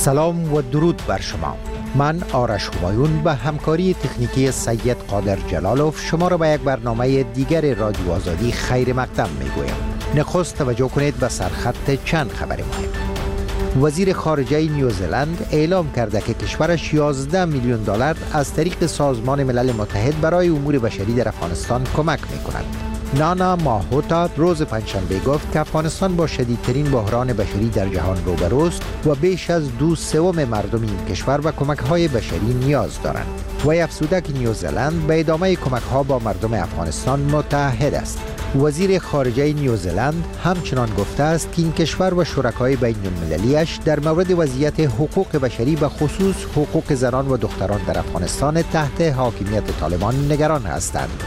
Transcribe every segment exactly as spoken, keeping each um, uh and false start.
سلام و درود بر شما. من آرش همایون به همکاری تکنیکی سید قادر جلالوف شما را به یک برنامه دیگر رادیو آزادی خیر مقدم می گویم. نخست توجه کنید به سرخط چند خبر مهم. وزیر خارجه نیوزلند اعلام کرده که کشورش یازده میلیون دلار از طریق سازمان ملل متحد برای امور بشری در افغانستان کمک می کند. نانا ماهوتا روز پنجشنبه گفت که افغانستان با شدیدترین بحران بشری در جهان روبروست و بیش از دو سوم مردم این کشور و کمک‌های بشری نیاز دارند. و افزوده که نیوزلند به ادامه کمک‌ها با مردم افغانستان متعهد است. وزیر خارجه نیوزلند همچنان گفته است که این کشور و شرکای بین‌المللی‌اش در مورد وضعیت حقوق بشری به خصوص حقوق زنان و دختران در افغانستان تحت حاکمیت طالبان نگران هستند.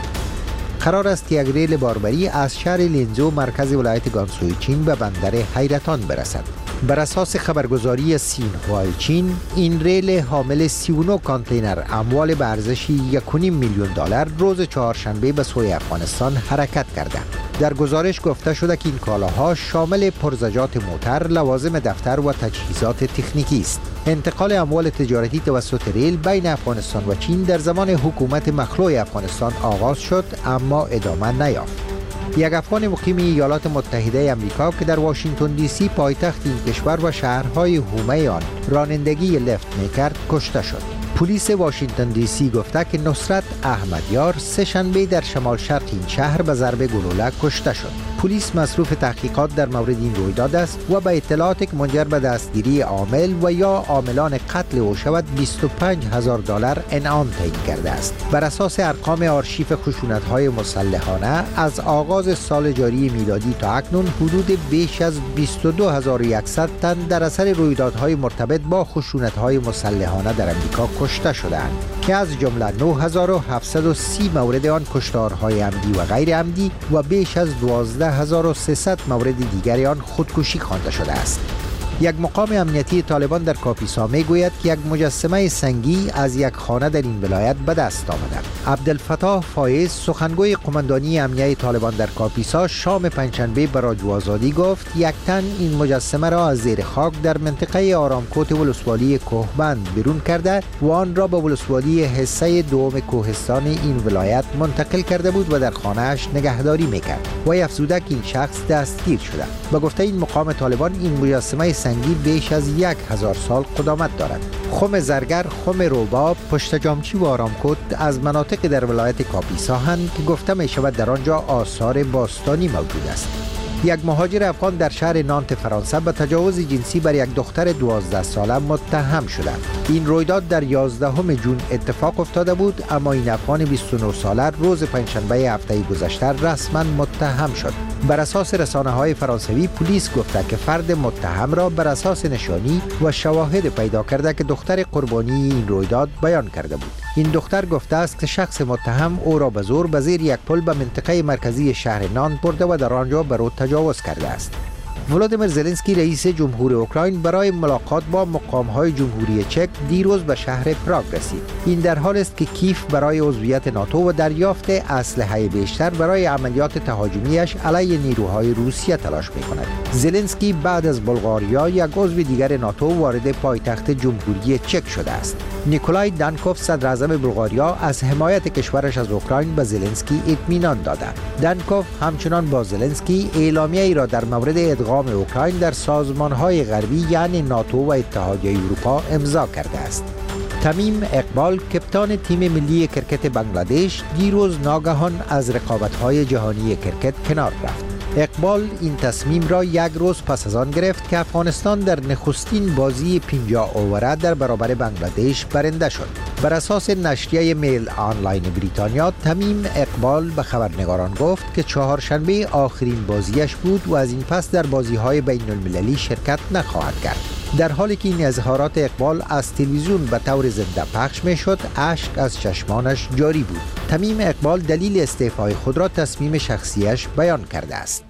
قرار است که یک ریل باربری از شهر لینزو مرکز ولایت گانسوی چین به بندر حیرتان برسد. بر اساس خبرگزاری سینهوای چین، این ریل حامل سی و نه کانتینر اموال به ارزش یک و نیم میلیون دلار روز چهارشنبه به سوی افغانستان حرکت کرده. در گزارش گفته شده که این کالاها شامل پرزجات موتر، لوازم دفتر و تجهیزات تکنیکی است. انتقال اموال تجارتی توسط ریل بین افغانستان و چین در زمان حکومت مخلوع افغانستان آغاز شد اما ادامه نیافت. یک افغان مقیم ایالات متحده آمریکا که در واشنگتن دی سی پایتخت این کشور و شهرهای حومه آن رانندگی لفت می‌کرد کشته شد. پلیس واشنگتن دی سی گفته که نصرت احمدیار سه شنبه در شمال شرق این شهر به ضرب گلوله کشته شد. پلیس مصروف تحقیقات در مورد این رویداد است و به اطلاعاتی که منجر به دستگیری عامل و یا عاملان قتل او شود بیست و پنج هزار دلار انعام تعیین کرده است. بر اساس ارقام آرشیو خشونت‌های مسلحانه از آغاز سال جاری میلادی تا اکنون حدود بیش از بیست و دو هزار و صد تن در اثر رویدادهای مرتبط با خشونت‌های مسلحانه در آمریکا کشته شدند که از جمله نه هزار و هفتصد و سی مورد آن کشتارهای عمدی و غیر عمدی و بیش از دوازده هزار و سیصد مورد دیگری آن خودکشی خوانده شده است. یک مقام امنیتی طالبان در کاپیسا می گوید که یک مجسمه سنگی از یک خانه در این ولایت به دست آمده. عبدالفتاح فایز سخنگوی قماندانی امنیه طالبان در کاپیسا شام پنجشنبه به رادیو آزادی گفت یک تن این مجسمه را از زیر خاک در منطقه آرامکوت ولسوالی کوهبند بیرون کرده و آن را به ولسوالی حصه دوم کوهستان این ولایت منتقل کرده بود و در خانه‌اش نگهداری میکرد. و افزوده که این شخص دستگیر شده. به گفته این مقام طالبان این مجسمه سنگی بیش از یک هزار سال قدامت دارد. خم زرگر، خم روباب، پشت جامچی و آرامکوت از مناطق در ولایت کاپیسا هستند که گفته می شود در آنجا آثار باستانی موجود است. یک مهاجر افغان در شهر نانت فرانسه به تجاوز جنسی بر یک دختر دوازده ساله متهم شده. این رویداد در یازدهم ژوئن اتفاق افتاده بود اما این افغان بیست و نه ساله روز پنجشنبه هفته گذشته رسما متهم شد. بر اساس رسانه‌های فرانسوی پلیس گفته که فرد متهم را بر اساس نشانی و شواهد پیدا کرده که دختر قربانی این رویداد بیان کرده بود. این دختر گفته است که شخص متهم او را به زور به زیر یک پل به منطقه مرکزی شهر نانت برده و در آنجا بر او تجاوز کرده است. ولادیمیر زلنسکی رئیس جمهور اوکراین برای ملاقات با مقام‌های جمهوری چک دیروز به شهر پراگ رسید. این در حال است که کیف برای عضویت ناتو و دریافت اسلحه بیشتر برای عملیات تهاجمیش علیه نیروهای روسیه تلاش می‌کند. زلنسکی بعد از بلغاریا یک عضو دیگر ناتو وارد پایتخت جمهوری چک شده است. نیکولای دانکوف صدر اعظم بلغاریا از حمایت کشورش از اوکراین به زلنسکی اطمینان داده. دانکوف همچنان با زلنسکی اعلامیه‌ای را در مورد ادغام اوکراین در سازمان‌های غربی یعنی ناتو و اتحادیه اروپا امضا کرده است. تمیم اقبال کپتان تیم ملی کرکت بنگلادش دیروز ناگهان از رقابت‌های جهانی کرکت کنار رفت. اقبال این تصمیم را یک روز پس از آن گرفت که افغانستان در نخستین بازی پنجاه اووره در برابر بنگلادش برنده شد. بر اساس نشریه میل آنلاین بریتانیا، تمیم اقبال به خبرنگاران گفت که چهارشنبه آخرین بازیش بود و از این پس در بازی‌های بین‌المللی شرکت نخواهد کرد. در حالی که این اظهارات اقبال از تلویزیون به طور زنده پخش می‌شد، اشک از چشمانش جاری بود. تمیم اقبال دلیل استعفای خود را تصمیم شخصیش بیان کرده است.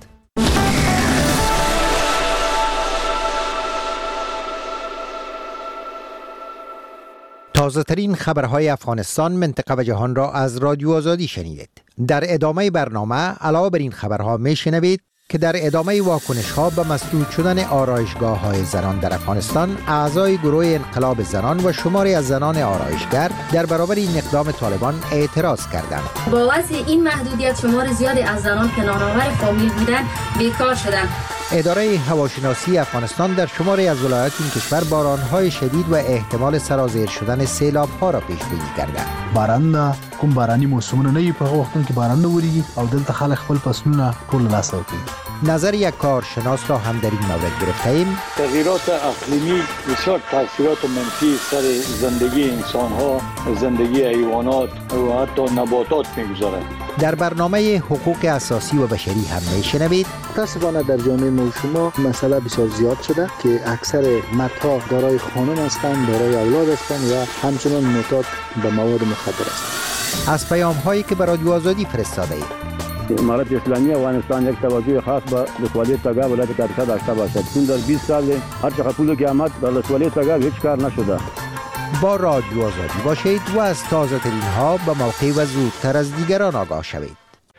تازه ترین خبرهای افغانستان، منطقه و جهان را از رادیو آزادی شنیدید. در ادامه برنامه علاوه بر این خبرها میشنوید که در ادامه واکنش ها به مسدود شدن آرایشگاه های زنان در افغانستان، اعضای گروه انقلاب زنان و شماری از زنان آرایشگر در برابر این اقدام طالبان اعتراض کردند. با وضع این محدودیت شمار زیادی از زنان که نانآور فامیل بودند بیکار شدند. اداره هواشناسی افغانستان در شماری از ولایات این کشور بارانهای شدید و احتمال سرازیر شدن سیلاب‌ها را پیش بینی کرده. باران کوم باراني موسمونه نه په وختونو کې باران نه وریږي او دلته خلک خپل فصلونه ټول لاس کوي. نظر یک کارشناس را هم در این مورد گرفتیم. تغییرات اقلیمی بسیار تاثیرات منفی سر زندگی انسان‌ها، زندگی حیوانات و حتی نباتات می‌گذارد. در برنامه حقوق اساسی و بشری هم میشنوید. متاسفانه در جامعه ما شما مسئله بسیار زیاد شده که اکثر مردها دارای خانم هستند، دارای اولاد هستند و همچنان معتاد به مواد مخدر هستند. از پیام هایی که به رادیو آزادی فرستاده اید. امارت اسلامی افغانستان یک توجه خاص به ولسوالی تگاه ولایت کاپیتا داشته باشد. چون در بیست سال هر چقدر پول که آمد در ولسوالی تگاه هیچ کار نشده. با رادیو آزادی باشید و از تازه ترین ها به موقع و زودتر از دیگران آگاه شوید.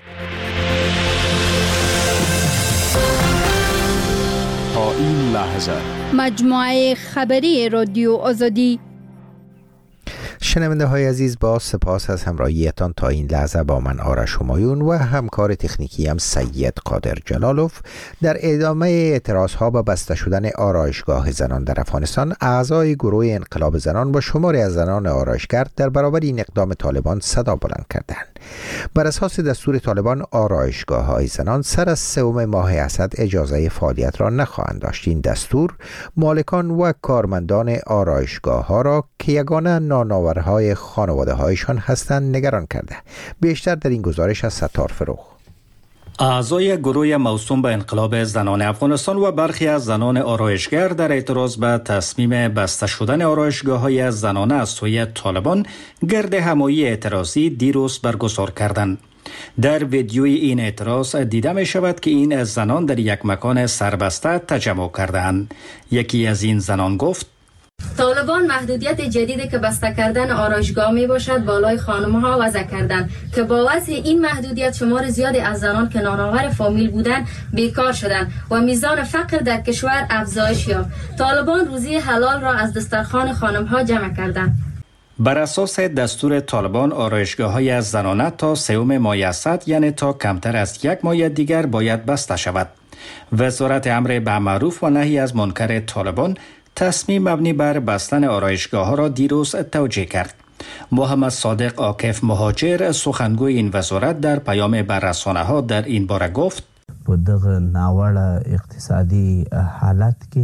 تا این لحظه مجموعه خبری رادیو آزادی. شنونده های عزیز، با سپاس از همراهیتان تا این لحظه با من آرش همایون و همکار تکنیکی هم سید قادر جلالوف در ادامه اعتراض ها به بسته شدن آرایشگاه زنان در افغانستان، اعضای گروه انقلاب زنان با شماری از زنان آرایشگر در برابر این اقدام طالبان صدا بلند کردند. بر اساس دستور طالبان، آرایشگاه های زنان سر از سوم ماه اسد اجازه فعالیت را نخواهند داشت. این دستور مالکان و کارمندان آرایشگاه ها را که یگانه نانآور های خانواده هایشان هستند نگران کرده. بیشتر در این گزارش از ستار فروغ. اعضای گروه موسوم به انقلاب زنان افغانستان و برخی از زنان آرایشگر در اعتراض به تصمیم بسته شدن آرایشگاه های زنانه از سوی طالبان گرد همایی اعتراضی دیروز برگزار کردند. در ویدیوی این اعتراض دیده می شود که این زنان در یک مکان سربسته تجمع کردند. یکی از این زنان گفت: طالبان محدودیت جدیدی که بسته کردن آرایشگاه می باشد بالای خانم‌ها وضع کردند که با وضع این محدودیت شمار زیادی از زنان که نانآور فامیل بودند بیکار شدند و میزان فقر در کشور افزایش یافت. طالبان روزی حلال را از دسترخوان خانم‌ها جمع کردند. بر اساس دستور طالبان، آرایشگاه‌های از زنانه تا سوم ماه اسد، یعنی تا کمتر از یک ماه دیگر باید بسته شود. وزارت امر بالمعروف و نهی از منکر طالبان تصمیم مبنی بر بستن آرایشگاه‌ها را دیروز توجیه کرد. محمد صادق عاکف مهاجر، سخنگوی این وزارت، در پیام به رسانه‌ها در این باره گفت: په دغه ناوړه اقتصادي حالت کې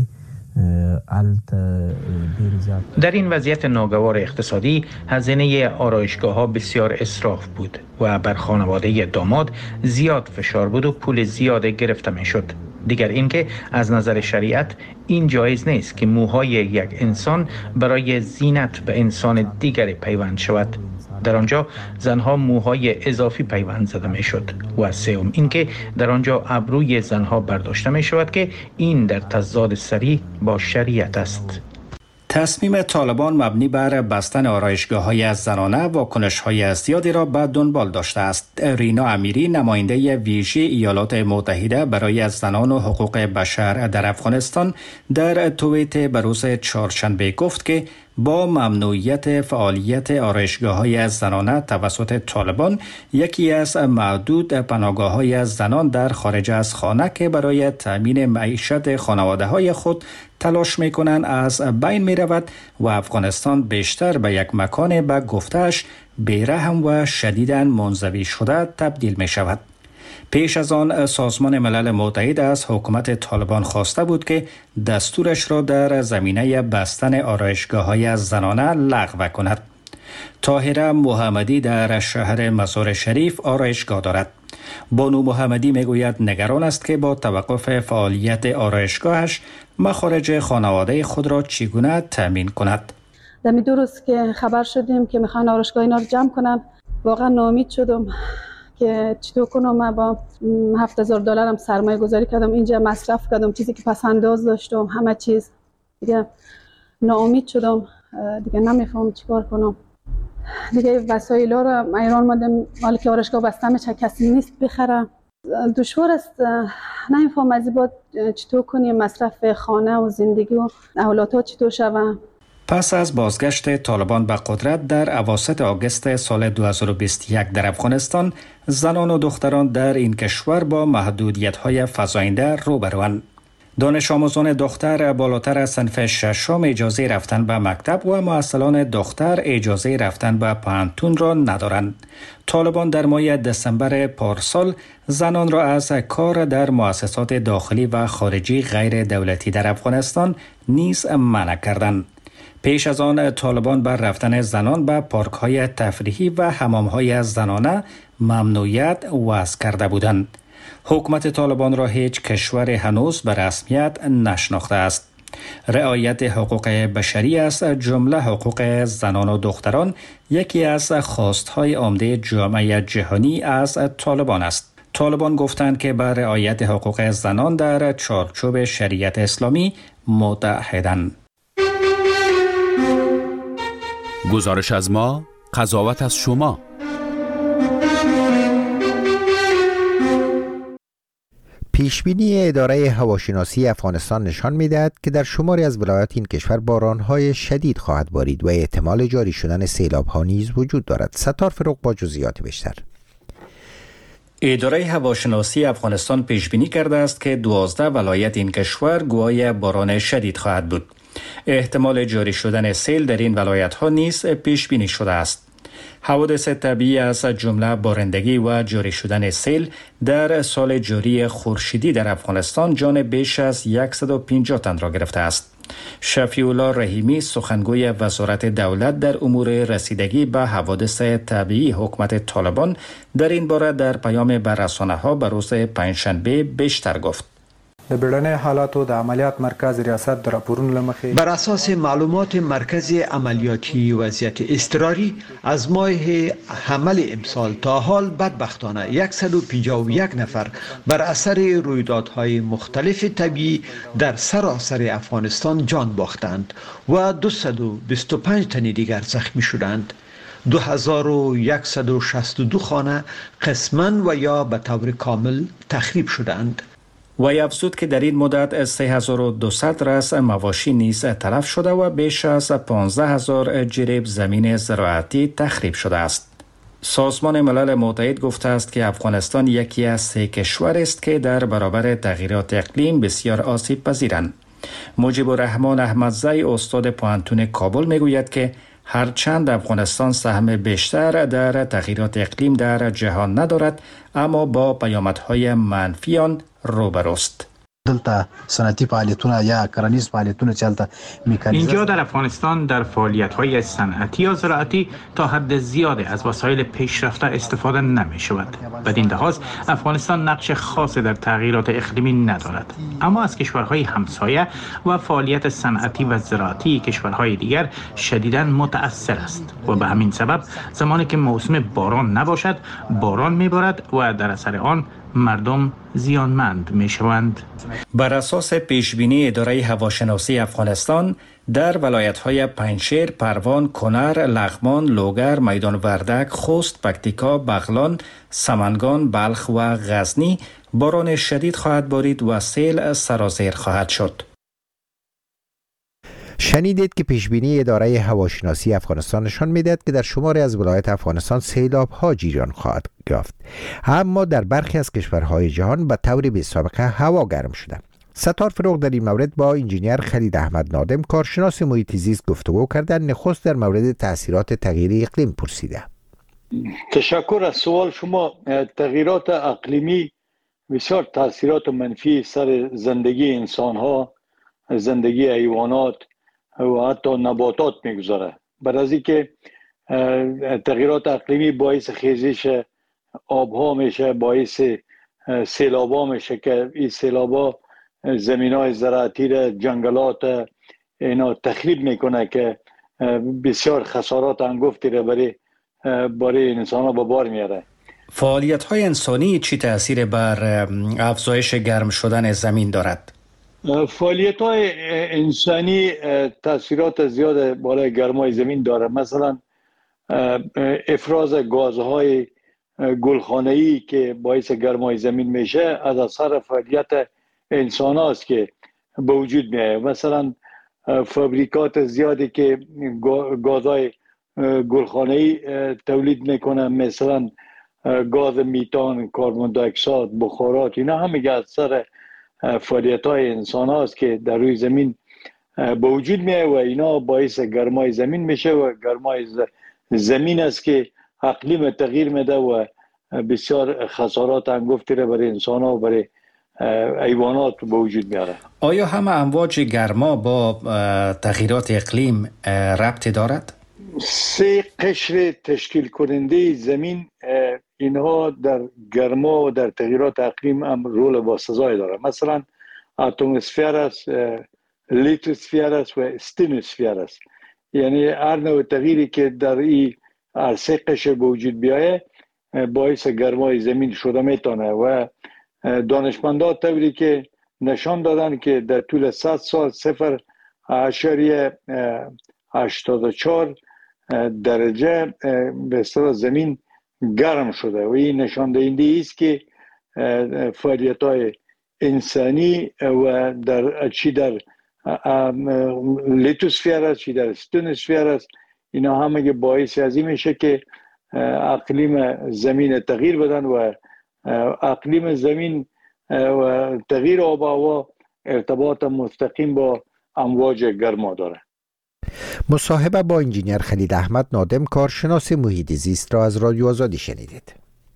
در این وضعیت ناگوار اقتصادی هزینه آرایشگاه‌ها بسیار اسراف بود و بر خانواده داماد زیاد فشار بود و پول زیاد گرفته می‌شد. دیگر اینکه از نظر شریعت این جایز نیست که موهای یک انسان برای زینت به انسان دیگری پیوند شود. در آنجا زنها موهای اضافی پیوند زده می شد. و سوم اینکه در آنجا ابروی زنها برداشته می شود که این در تضاد صریح با شریعت است. تصمیم طالبان مبنی بر بستن آرایشگاه‌های از زنانه واکنش‌های زیادی را به دنبال داشته است. رینا امیری، نماینده ویژه ایالات متحده برای از زنان و حقوق بشر در افغانستان، در توییت به روز چهارشنبه گفت که با ممنوعیت فعالیت آرایشگاه‌های از زنانه توسط طالبان، یکی از معدود پناهگاه‌های از زنان در خارج از خانه که برای تأمین معیشت خانواده‌های خود تلاش می‌کنند از بین می‌رود و افغانستان بیشتر به یک مکان به گفته‌اش بی‌رحم و شدیداً منزوی شده تبدیل می‌شود. پیش از آن سازمان ملل متحد از حکومت طالبان خواسته بود که دستورش را در زمینه بستن آرایشگاه‌های از زنانه لغو کند. طاهره محمدی در شهر مزار شریف آرایشگاه دارد. بانو محمدی میگوید نگران است که با توقف فعالیت آرایشگاهش مخارج خانواده خود را چگونه تامین کند. در می دو روز که خبر شدیم که میخوان آرایشگاه اینا رو جمع کنن، واقعا ناامید شدم که چطور کنم. من با هفت هزار دلارم سرمایه گذاری کردم، اینجا مصرف کردم، چیزی که پس انداز داشتم، همه چیز دیگه ناامید شدم، دیگه نمیفهم چیکار کنم. دیگه وسایل ها رو ایران مادم، حالا که آرایشگاه بسته میشه کسی نیست بخره. دشوار است نمیفهم از این بعد چطور کنیم مصرف خانه و زندگی و اولادها چطور شوند. پس از بازگشت طالبان به قدرت در اواسط آگوست سال دو هزار و بیست و یک در افغانستان، زنان و دختران در این کشور با محدودیت‌های فزاینده روبروند. دانش آموزان دختر بالاتر از صنف ششم اجازه رفتن به مکتب و معلمان دختر اجازه رفتن به پانتون را ندارند. طالبان در ماه دسامبر پارسال زنان را از کار در مؤسسات داخلی و خارجی غیر دولتی در افغانستان نیز منع کردند. پیش از آن طالبان بر رفتن زنان به پارک‌های تفریحی و حمام‌های زنانه ممنوعیت وضع کرده بودند. حکومت طالبان را هیچ کشور هنوز به رسمیت نشناخته است. رعایت حقوق بشری از جمله حقوق زنان و دختران یکی از خواست‌های عمده جامعه جهانی از طالبان است. طالبان گفتند که بر رعایت حقوق زنان در چارچوب شریعت اسلامی متحدند. گزارش از ما، قضاوت از شما. پیشبینی اداره هواشناسی افغانستان نشان می‌دهد که در شماری از ولایات این کشور باران‌های شدید خواهد بارید و احتمال جاری شدن سیلاب‌ها نیز وجود دارد. ستار فروغ با جزئیات بیشتر. اداره هواشناسی افغانستان پیشبینی کرده است که دوازده ولایت این کشور گواه باران شدید خواهد بود. احتمال جاری شدن سیل در این ولایت‌ها نیز پیش بینی شده است. حوادث طبیعی از جمله بارندگی و جاری شدن سیل در سال جاری خورشیدی در افغانستان جان بیش از صد و پنجاه تن را گرفته است. شفیع الله رحیمی سخنگوی وزارت دولت در امور رسیدگی به حوادث طبیعی حکومت طالبان در این باره در پیام به رسانه‌ها به روز پنجشنبه بیشتر گفت. د بیړنۍ حالاتو د عملیات مرکز ریاست د راپورونو لمخې بر اساس معلومات مرکز عملیاتی وضعیت اضطراری از ماه حمل امسال تا حال بدبختانه صد و پنجاه و یک نفر بر اثر رویدادهای مختلف طبیعی در سراسر افغانستان جان باختند و دویست و بیست و پنج تن دیگر زخمی شدند. دو هزار و صد و شصت و دو خانه قسماً و یا به طور کامل تخریب شدند. وی افزود که در این مدت سه هزار و دویست رأس مواشی نیز تلف شده و بیش از پانزده هزار جریب زمین زراعتی تخریب شده است. سازمان ملل متحد گفته است که افغانستان یکی از سه کشور است که در برابر تغییرات اقلیم بسیار آسیب پذیرند. مجیب الرحمن احمدزی استاد پوهنتون کابل میگوید که هرچند افغانستان سهم بیشتر در تغییرات اقلیم در جهان ندارد، اما با پیامدهای منفی آن روبروست. دلته صنعتی فعالیتونه یا کرنیز فعالیتونه چلته میکانیزه. اینجا در افغانستان در فعالیت‌های صنعتی یا زراعتی تا حد زیادی از وسایل پیشرفته استفاده نمی شود. بدین لحاظ افغانستان نقش خاصی در تغییرات اقلیمی ندارد، اما از کشورهای همسایه و فعالیت صنعتی و زراعتی کشورهای دیگر شدیداً متأثر است و به همین سبب زمانی که موسم باران نباشد باران میبارد و در اثر آن مردم زیانمند می شوند. بر اساس پیشبینی اداره هواشناسی افغانستان در ولایت‌های پنجشیر، پروان، کنر، لغمان، لوگر، میدان وردک، خوست، پکتیکا، بغلان، سمنگان، بلخ و غزنی باران شدید خواهد بارید و سیل سرازیر خواهد شد. شنیدید که پیشبینی اداره هواشناسی افغانستان نشان می‌دهد که در شماری از ولایات افغانستان سیلاب‌ها جریان خواهد یافت، اما در برخی از کشورهای جهان به طور بی‌سابقه هوا گرم شده. ستار فروغ در این مورد با انجینیر خالد احمد نادم کارشناس محیط زیست گفتگو کرده. نخست در مورد تاثیرات تغییر اقلیم پرسیده. تشکر از سوال شما. تغییرات اقلیمی بسیار تاثیرات منفی سر زندگی انسان‌ها، زندگی حیوانات و حتی نباتات میگذاره. برای از اینکه تغییرات اقلیمی باعث خیزش آبها میشه، باعث سیلابا میشه که این سیلابا زمینای زراعتی را، جنگلات اینا تخریب میکنه که بسیار خسارات انگفتی را برای برای انسان ها به بار میاره. فعالیت های انسانی چی تأثیر بر افزایش گرم شدن زمین دارد؟ فعالیت های انسانی تاثیرات زیاد بالای گرمای زمین داره. مثلا افراز گازهای گلخانه‌ای که باعث گرمای زمین میشه از اثر فعالیت انسان هاست که به وجود میاد. مثلا فابریکات زیادی که گازهای گلخانه‌ای تولید میکنن، مثلا گاز میتان، کربن دی اکساید، بخارات، اینا همه از اثر فعالیت های انسان هاست که در روی زمین به وجود میاد و اینا باعث گرمای زمین میشه و گرمای زمین است که اقلیم تغییر میده و بسیار خسارات انگفتی را برای انسان ها و برای حیوانات به وجود میاره. آیا همه امواج گرما با تغییرات اقلیم ربط دارد؟ سه قشر تشکیل کننده زمین اینها در گرما و در تغییرات اقلیم هم رول باسزایی داره. مثلا اتمسفر است، لیتوسفر است و استنوسفر است. یعنی هر نوع تغییری که در این هر سه قشر به وجود بیایه باعث گرمای زمین شده میتونه و دانشمندان طوری که نشان دادن که در طول صد سال صفر اشاریه هشتاد و چهار درجه به اصطلاح زمین گرم شده و این نشان دهنده است که فعالیت‌های انسانی و در چی در لیتوسفر است چی در استنوسفر است، اینا همه که باعث از این میشه که اقلیم زمین تغییر بدن و اقلیم زمین و تغییر آب و هوا ارتباط مستقیم با امواج گرما داره. مصاحبه با انجینیر خلیل احمد نادم، کارشناس محیط زیست را از رادیو آزادی شنیدید.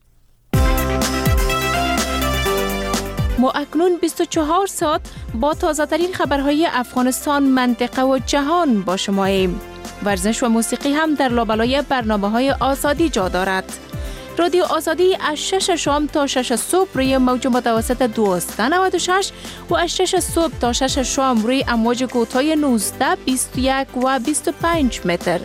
ما اکنون بیست و چهار ساعت با تازه ترین خبرهای افغانستان، منطقه و جهان با شماییم. ورزش و موسیقی هم در لابلای برنامه‌های آزادی جا دارد. رادیو آزادی از شش شام تا شش صبح روی موج متوسط دویست و نود و شش و از شش صبح تا شش شام روی امواج کوتاه نوزده، بیست و یک و بیست و پنج متر.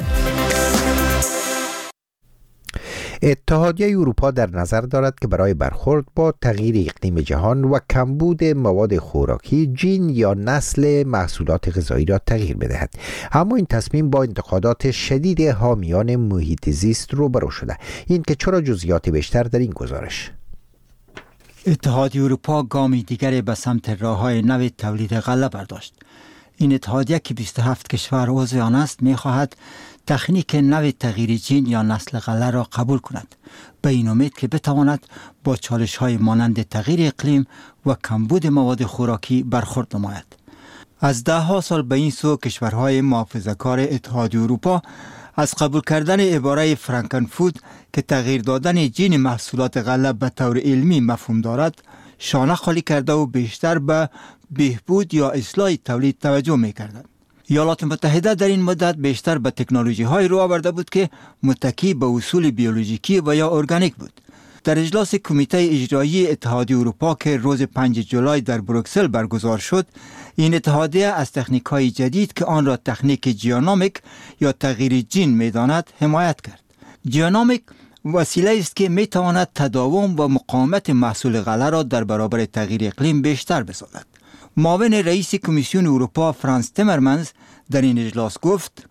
اتحادیه اروپا در نظر دارد که برای برخورد با تغییر اقلیم جهان و کمبود مواد خوراکی، جین یا نسل محصولات غذایی را تغییر بدهد. اما این تصمیم با انتقادات شدید حامیان محیط زیست روبرو شده. این که چرا جزئیات بیشتر در این گزارش. اتحادیه اروپا گامی دیگری به سمت راه‌های نو تولید غله برداشت. این اتحادیه که بیست و هفت کشور عضو آن است می‌خواهد تکنیک نو تغییر جین یا نسل غله را قبول کند، به این امید که بتواند با چالش‌های مانند تغییر اقلیم و کمبود مواد خوراکی برخورد نماید. از ده ها سال به این سو کشورهای محافظه‌کار اتحادیه اروپا از قبول کردن عباره فرانکن فود که تغییر دادن جین محصولات غله به طور علمی مفهوم دارد، شانه خالی کرده و بیشتر به بهبود یا اصلاح تولید توجه می‌کردند. ایالات متحده در این مدت بیشتر به تکنولوژی های رو آورده بود که متکی به اصول بیولوژیکی و یا ارگانیک بود. در اجلاس کمیته اجرایی اتحادیه اروپا که روز پنجم جولای در بروکسل برگزار شد، این اتحادیه از تکنیک های جدید که آن را تکنیک جیونومیک یا تغییر جین می‌داند حمایت کرد. جیونومیک وسیله است که می‌تواند تداوم و مقاومت محصول غله را در برابر تغییر اقلیم بیشتر بسازد. معاون رئیس کمیسیون اروپا فرانس تیمرمنز در این اجلاس گفت: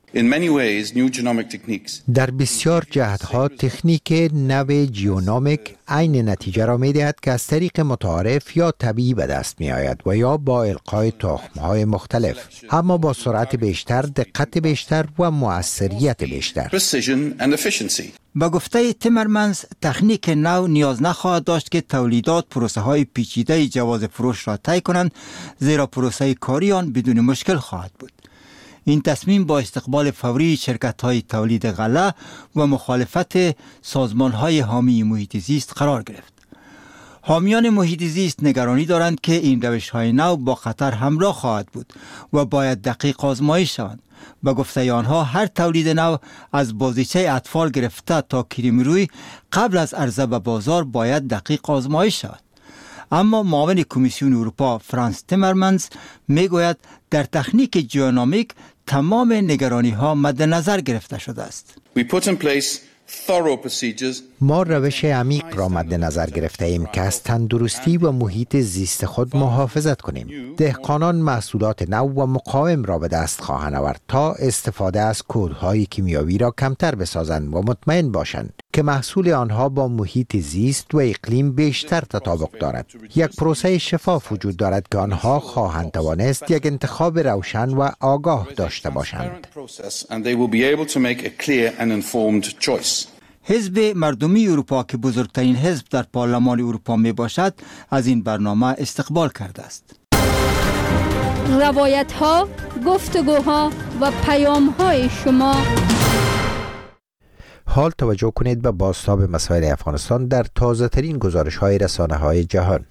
در بسیار جهتها تکنیک نو جیونومیک عین نتیجه را می دهد که از طریق متعارف یا طبیعی به دست می آید و یا با القای تخم‌های مختلف، اما با سرعت بیشتر، دقت بیشتر و مؤثریت بیشتر. با گفته تیمرمنز، تکنیک نو نیاز نخواهد داشت که تولیدات پروسه های پیچیده جواز فروش را طی کنند، زیرا پروسه کاری آن بدون مشکل خواهد بود. این تصمیم با استقبال فوری شرکت‌های تولید غله و مخالفت سازمان‌های حامی محیط زیست قرار گرفت. حامیان محیط زیست نگرانی دارند که این روش‌های نو با خطر همراه خواهد بود و باید دقیق آزمایش شوند. به گفته آنها هر تولید نو از بازیچه اطفال گرفته تا کریم روی قبل از عرضه به بازار باید دقیق آزمایش شود. اما معاون کمیسیون اروپا فرانس تیمرمنز میگوید در تکنیک جیونومیک تمام نگرانی ها مد نظر گرفته شده است. ما روش عمیق را مد نظر گرفته ایم که از تندرستی و محیط زیست خود محافظت کنیم. دهقانان محصولات نو و مقاوم را به دست خواهند آورد تا استفاده از کودهای کیمیاوی را کمتر بسازند و مطمئن باشند که محصول آنها با محیط زیست و اقلیم بیشتر تطابق دارد. یک پروسه شفاف وجود دارد که آنها خواهند توانست یک انتخاب روشن و آگاه داشته باشند. حزب مردمی اروپا که بزرگترین حزب در پارلمان اروپا می باشد از این برنامه استقبال کرده است. روایت ها، گفتگوها و پیام های شما. حال توجه کنید به بازتاب مسائل افغانستان در تازه ترین گزارش های رسانه های جهان.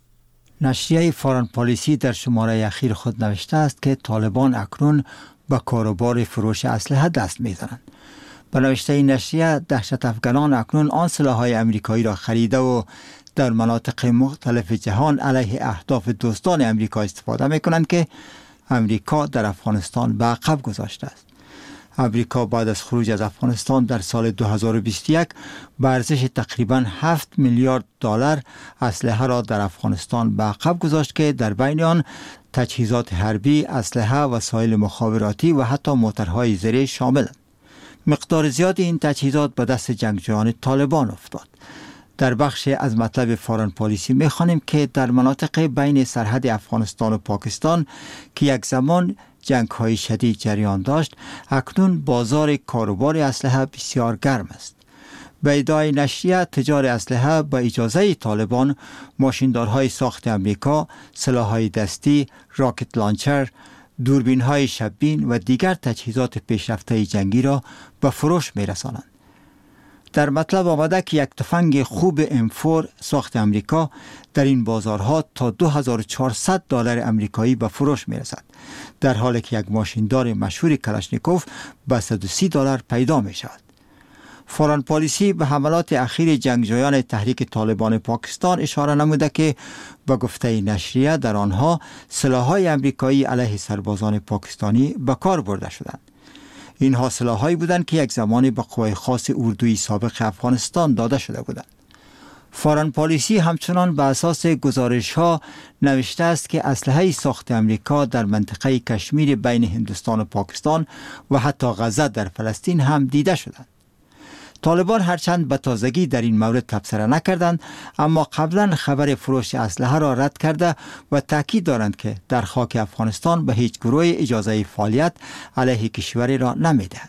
نشریه فارن پالیسی در شماره اخیر خود نوشته است که طالبان اکنون به کاروبار فروش اسلحه دست می‌زنند. به نوشته این نشریه، دهشت افغانان اکنون آن سلاح‌های امریکایی را خریده و در مناطق مختلف جهان علیه اهداف دوستان امریکا استفاده می‌کنند که امریکا در افغانستان به عقب گذاشته است. امریکا بعد از خروج از افغانستان در سال دو هزار و بیست و یک به ارزش تقریباً هفت میلیارد دلار اسلحه را در افغانستان به عقب گذاشت که در بین آن تجهیزات حربی، اسلحه، وسایل مخابراتی و حتی موترهای زره شاملند. مقدار زیادی این تجهیزات به دست جنگجویان طالبان افتاد. در بخش از مطلب فارن پالیسی می‌خوانیم که در مناطق بین سرحد افغانستان و پاکستان که یک زمان جنگ‌های شدید جریان داشت، اکنون بازار کاروبار اسلحه بسیار گرم است. به ادعای نشریه، تجار اسلحه با اجازه طالبان ماشیندارهای ساخت امریکا، سلاح‌های دستی، راکت لانچر، دوربین‌های شب‌بین و دیگر تجهیزات پیشرفته جنگی را به فروش می‌رسانند. در مطلب آمده که یک تفنگ خوب ام چهار ساخت امریکا در این بازارها تا دو هزار و چهارصد دلار امریکایی به فروش می‌رسد، در حالی که یک ماشیندار مشهور کلاشنیکوف به صد و سی دلار پیدا می‌شود. فارن پالیسی به حملات اخیر جنگجویان تحریک طالبان پاکستان اشاره نموده که به گفته نشریه در آنها سلاح‌های امریکایی علیه سربازان پاکستانی به کار برده شدند. اینها سلاح‌هایی بودند که یک زمانی به قوای خاص اردوی سابق افغانستان داده شده بودند. فارن پالیسی همچنان به اساس گزارش‌ها نوشته است که اسلحه ساخت امریکا در منطقه کشمیر بین هندوستان و پاکستان و حتی غزه در فلسطین هم دیده شدند. طالبان هرچند به تازگی در این مورد تبصره نکردند، اما قبلا خبر فروش اسلحه را رد کرده و تاکید دارند که در خاک افغانستان به هیچ گروه اجازه فعالیت علیه کشوری را نمیدهند.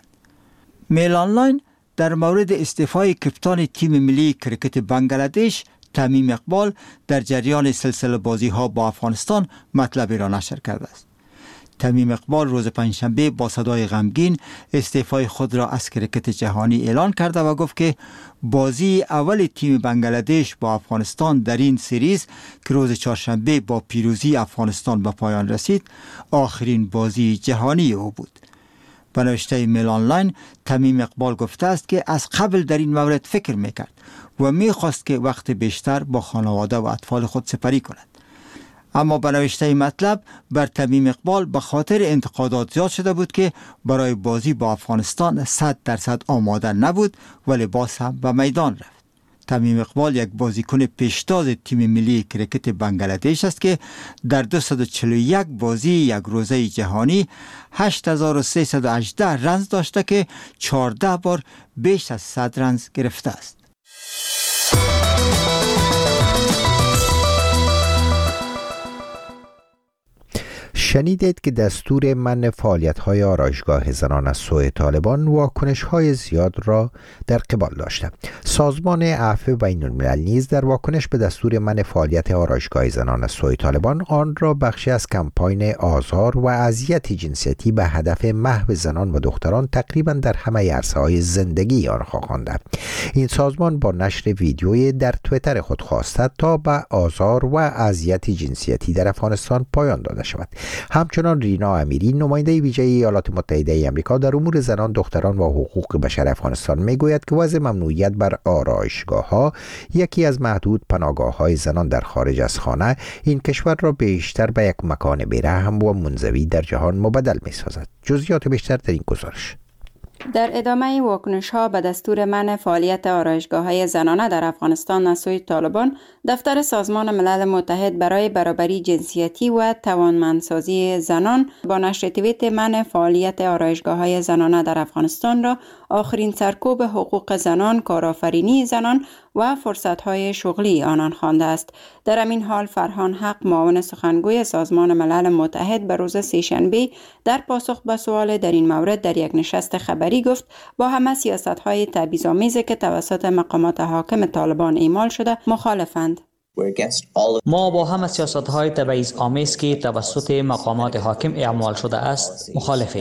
میل آنلاین در مورد استعفای کپتان تیم ملی کرکت بنگلادش تمیم اقبال در جریان سلسله بازی ها با افغانستان مطلبی را نشر کرده است. تمیم اقبال روز پنجشنبه با صدای غمگین استعفای خود را از کرکت جهانی اعلان کرده و گفت که بازی اول تیم بنگلادش با افغانستان در این سریز که روز چهارشنبه با پیروزی افغانستان به پایان رسید، آخرین بازی جهانی او بود. به نوشته میل آنلاین، تمیم اقبال گفته است که از قبل در این مورد فکر میکرد و میخواست که وقت بیشتر با خانواده و اطفال خود سپری کند. اما به نوشته مطلب، بر تمیم اقبال به خاطر انتقادات زیاد شده بود که برای بازی با افغانستان صد درصد آماده نبود و لباس هم به میدان رفت. تمیم اقبال یک بازیکن پیشتاز تیم ملی کرکت بنگلادش است که در دویست و چهل و یک بازی یک روزه جهانی هشت هزار و سیصد و هجده رنز داشته که چهارده بار بیش از صد رنز گرفته است. شنیدید که دستور منع فعالیت‌های آرایشگاه زنان از سوی طالبان واکنش‌های زیاد را در قبال داشته. سازمان عفو بین‌الملل نیز در واکنش به دستور منع فعالیت آرایشگاه زنان از سوی طالبان آن را بخشی از کمپاین آزار و اذیت جنسیتی به هدف محو زنان و دختران تقریبا در همه عرصه‌های زندگی آنها خوانده. این سازمان با نشر ویدیویی در توییتر خود خواسته تا به آزار و اذیت جنسیتی در افغانستان پایان داده شود. همچنان رینا امیری، نماینده ویژه ایالات متحده ای آمریکا در امور زنان، دختران و حقوق بشر افغانستان میگوید که وضع ممنوعیت بر آرایشگاه‌ها، یکی از محدود پناهگاه‌های زنان در خارج از خانه، این کشور را بیشتر به یک مکان بی‌رحم و منزوی در جهان مبدل می‌سازد. جزئیات بیشتر در این گزارش. در ادامه واکنش‌ها به دستور منع فعالیت آرایشگاه‌های زنانه در افغانستان از سوی طالبان، دفتر سازمان ملل متحد برای برابری جنسیتی و توانمندسازی زنان با نشر توییت منع فعالیت آرایشگاه‌های زنانه در افغانستان را آخرین سرکوب حقوق زنان، کارآفرینی زنان و فرصت‌های شغلی آنان خوانده است. در همین حال فرهان حق، معاون سخنگوی سازمان ملل متحد، به روز سه‌شنبه در پاسخ به سوال در این مورد در یک نشست خبری گفت با همه سیاست‌های تبعیض‌آمیزی که توسط مقامات حاکم طالبان اعمال شده مخالفند. ما با همه سیاست‌های تبعیض‌آمیز که توسط مقامات حاکم اعمال شده است مخالفیم.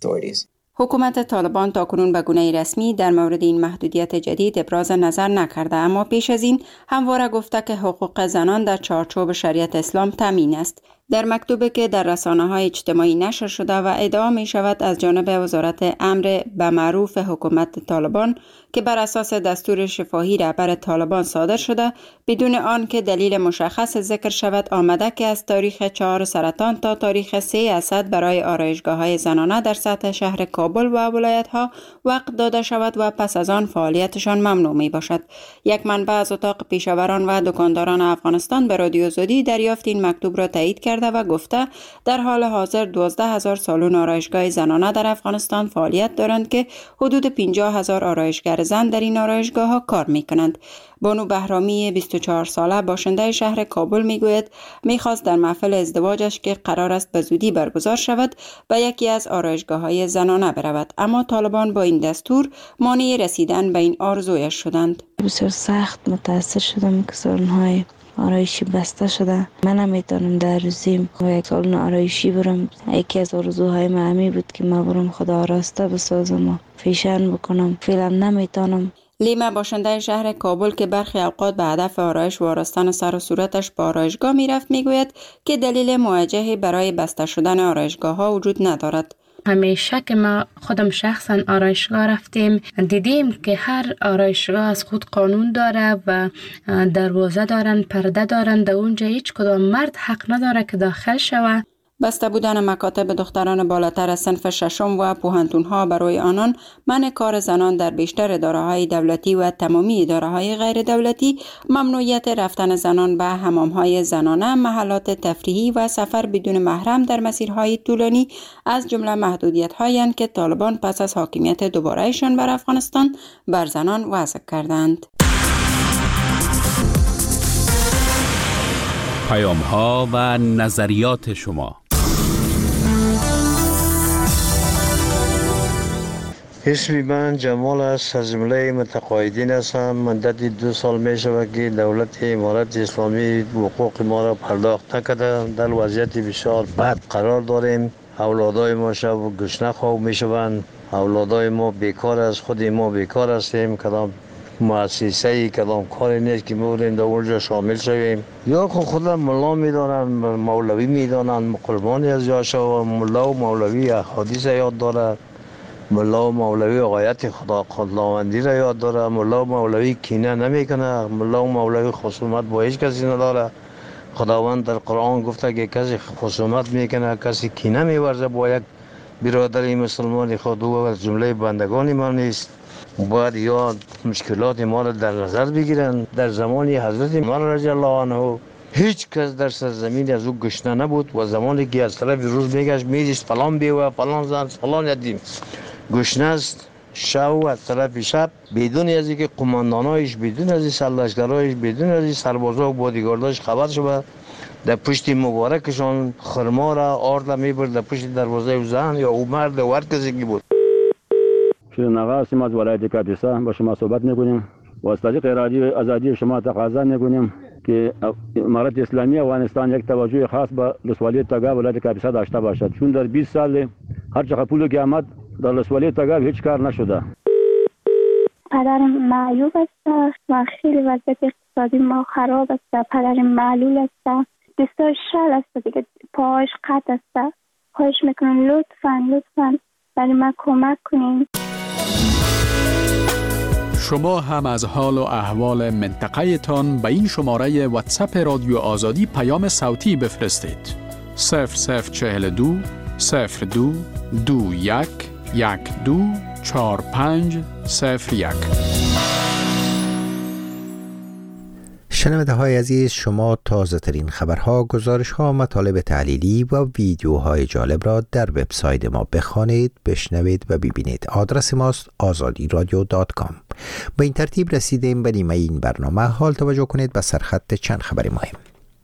حکومت طالبان تاکنون به گونه رسمی در مورد این محدودیت جدید ابراز نظر نکرده، اما پیش از این همواره گفته که حقوق زنان در چارچوب شریعت اسلام تامین است. در مکتوبی که در رسانه‌های اجتماعی نشر شده و ادعا می شود از جانب وزارت امر به معروف حکومت طالبان که بر اساس دستور شفاهی رهبر طالبان صادر شده، بدون آن که دلیل مشخص ذکر شود آمده که از تاریخ چهار سرطان تا تاریخ سه اسد برای آرایشگاه‌های زنانه در سطح شهر کابل و ولایت‌ها وقت داده شود و پس از آن فعالیتشان ممنوع می باشد. یک منبع از اتاق پیشاوران و دکانداران افغانستان به رادیو آزادی دریافت این مکتوب را تایید کرد و گفته در حال حاضر دوازده هزار سالن آرایشگاه زنانه در افغانستان فعالیت دارند که حدود پنجاه هزار آرایشگر زن در این آرایشگاه ها کار می کنند. بانو بهرامی بیست و چهار ساله باشنده شهر کابل می گوید می خواست در محفل ازدواجش که قرار است به زودی برگزار شود به یکی از آرایشگاه های زنانه برود، اما طالبان با این دستور مانع رسیدن به این آرزویش شدند. بسیار سخت متاثر شدم که سالن های آرایشی بسته شده. من نمیتونم در روزیم و یک سالن آرایشی برم. یکی از آرزوهای من همی بود که من برم خدا آراسته بسازم و فیشن بکنم. فعلا نمیتونم. لیما باشنده شهر کابل که برخی اوقات به هدف آرایش و آراستن سر و صورتش به آرایشگاه میرفت میگوید که دلیل موجهی برای بسته شدن آرایشگاه ها وجود ندارد. همیشه که ما خودم شخصا آرایشگاه رفتیم دیدیم که هر آرایشگاه از خود قانون داره و دروازه دارن، پرده دارن، در اونجا هیچ کدام مرد حق نداره که داخل شود. بسته بودن مکاتب دختران بالاتر از صنف ششم و پوهنتون‌ها برای آنان، منع کار زنان در بیشتر اداره‌های دولتی و تمامی اداره‌های غیر دولتی، ممنوعیت رفتن زنان به حمام‌های زنانه، محلات تفریحی و سفر بدون محرم در مسیرهای طولانی از جمله محدودیت‌هایی اند که طالبان پس از حاکمیت دوباره‌شان بر افغانستان بر زنان وضع کردند. پیام‌ها و نظریات شما. اسم من جمال است، از جمله متقاعدین هستم. مدت دو سال می شود که دولت امارت اسلامی حقوق ما را پرداخت نکرده. در وضعیت بسیار بد قرار داریم. اولادای ما شب گشنه خواب می شوند. اولادای ما بیکار است، خود ما بیکار هستیم. کدام مؤسسه‌ای کدام کاری نیست که می‌بریم در اونجا شامل شویم. یا خود خودم ملا می‌دانن، مولوی می‌دانن، قربانی از یاشا. ملا و مولوی احادیث یاد داره، ملا و مولوی غایت خدا خداوندی را یاد داره، ملا و مولوی کینه نمیکنه، ملا و مولوی خصومت با هیچ کسی نداره. خداوند در قرآن گفته که کسی خصومت میکنه، کسی کینه میورزه با یک برادری مسلمان خود او از جمله بندگان ما نیست. باید یا مشکلات ما را در نظر بگیرن. در زمان حضرت عمر رضی الله عنه هیچ کس در سرزمین از او گشنه نبود و زمانی که از طرف روز میگشت میدیست فلان بیوه فلان زن فلان یتیم گشنه است، شب از طرف شب بدون از اینکه قماندانایش، بدون از این سرلشکرایش، بدون از این سربازا و بادیگارداش خبر شده در پشت مبارکشان خرما را آرد میبرد در پشت دروازه او زن یا او مرد و هر کسی که بود. شیرین آقا هستیم از ولایت کاپیسا، با شما صحبت میکنیم و از طریق رادیو آزادی شما تقاضا میکنیم که امارت اسلامی افغانستان یک توجه خاص به ولسوالی تگاه ولایت کاپیسا داشته باشد، چون در بیست سال هر چقدر پول که آمد در ولسوالی تگاه هیچ کار نشده. پدرم معیوب است و خیلی وضعیت اقتصادی ما خراب است. پدرم معلول است، دستاش شل است دیگه، پاهاش قطع است. خواهش میکنم لطفاً لطفاً برای ما کمک کنین. شما هم از حال و احوال منطقه تان به این شماره واتساپ رادیو آزادی پیام صوتی بفرستید. صفر صفر چهل دو صفر دو دو یک یک دو چهار پنج صفر یک. شنونده های عزیز، شما تازه ترین خبرها، گزارش ها، مطالب تحلیلی و ویدیوهای جالب را در وبسایت ما بخوانید، بشنوید و ببینید. آدرس ماست آزادی رادیو دات کام. با این ترتیب رسیدیم به نیمه این برنامه. حال توجه کنید به سرخط چند خبر مهم.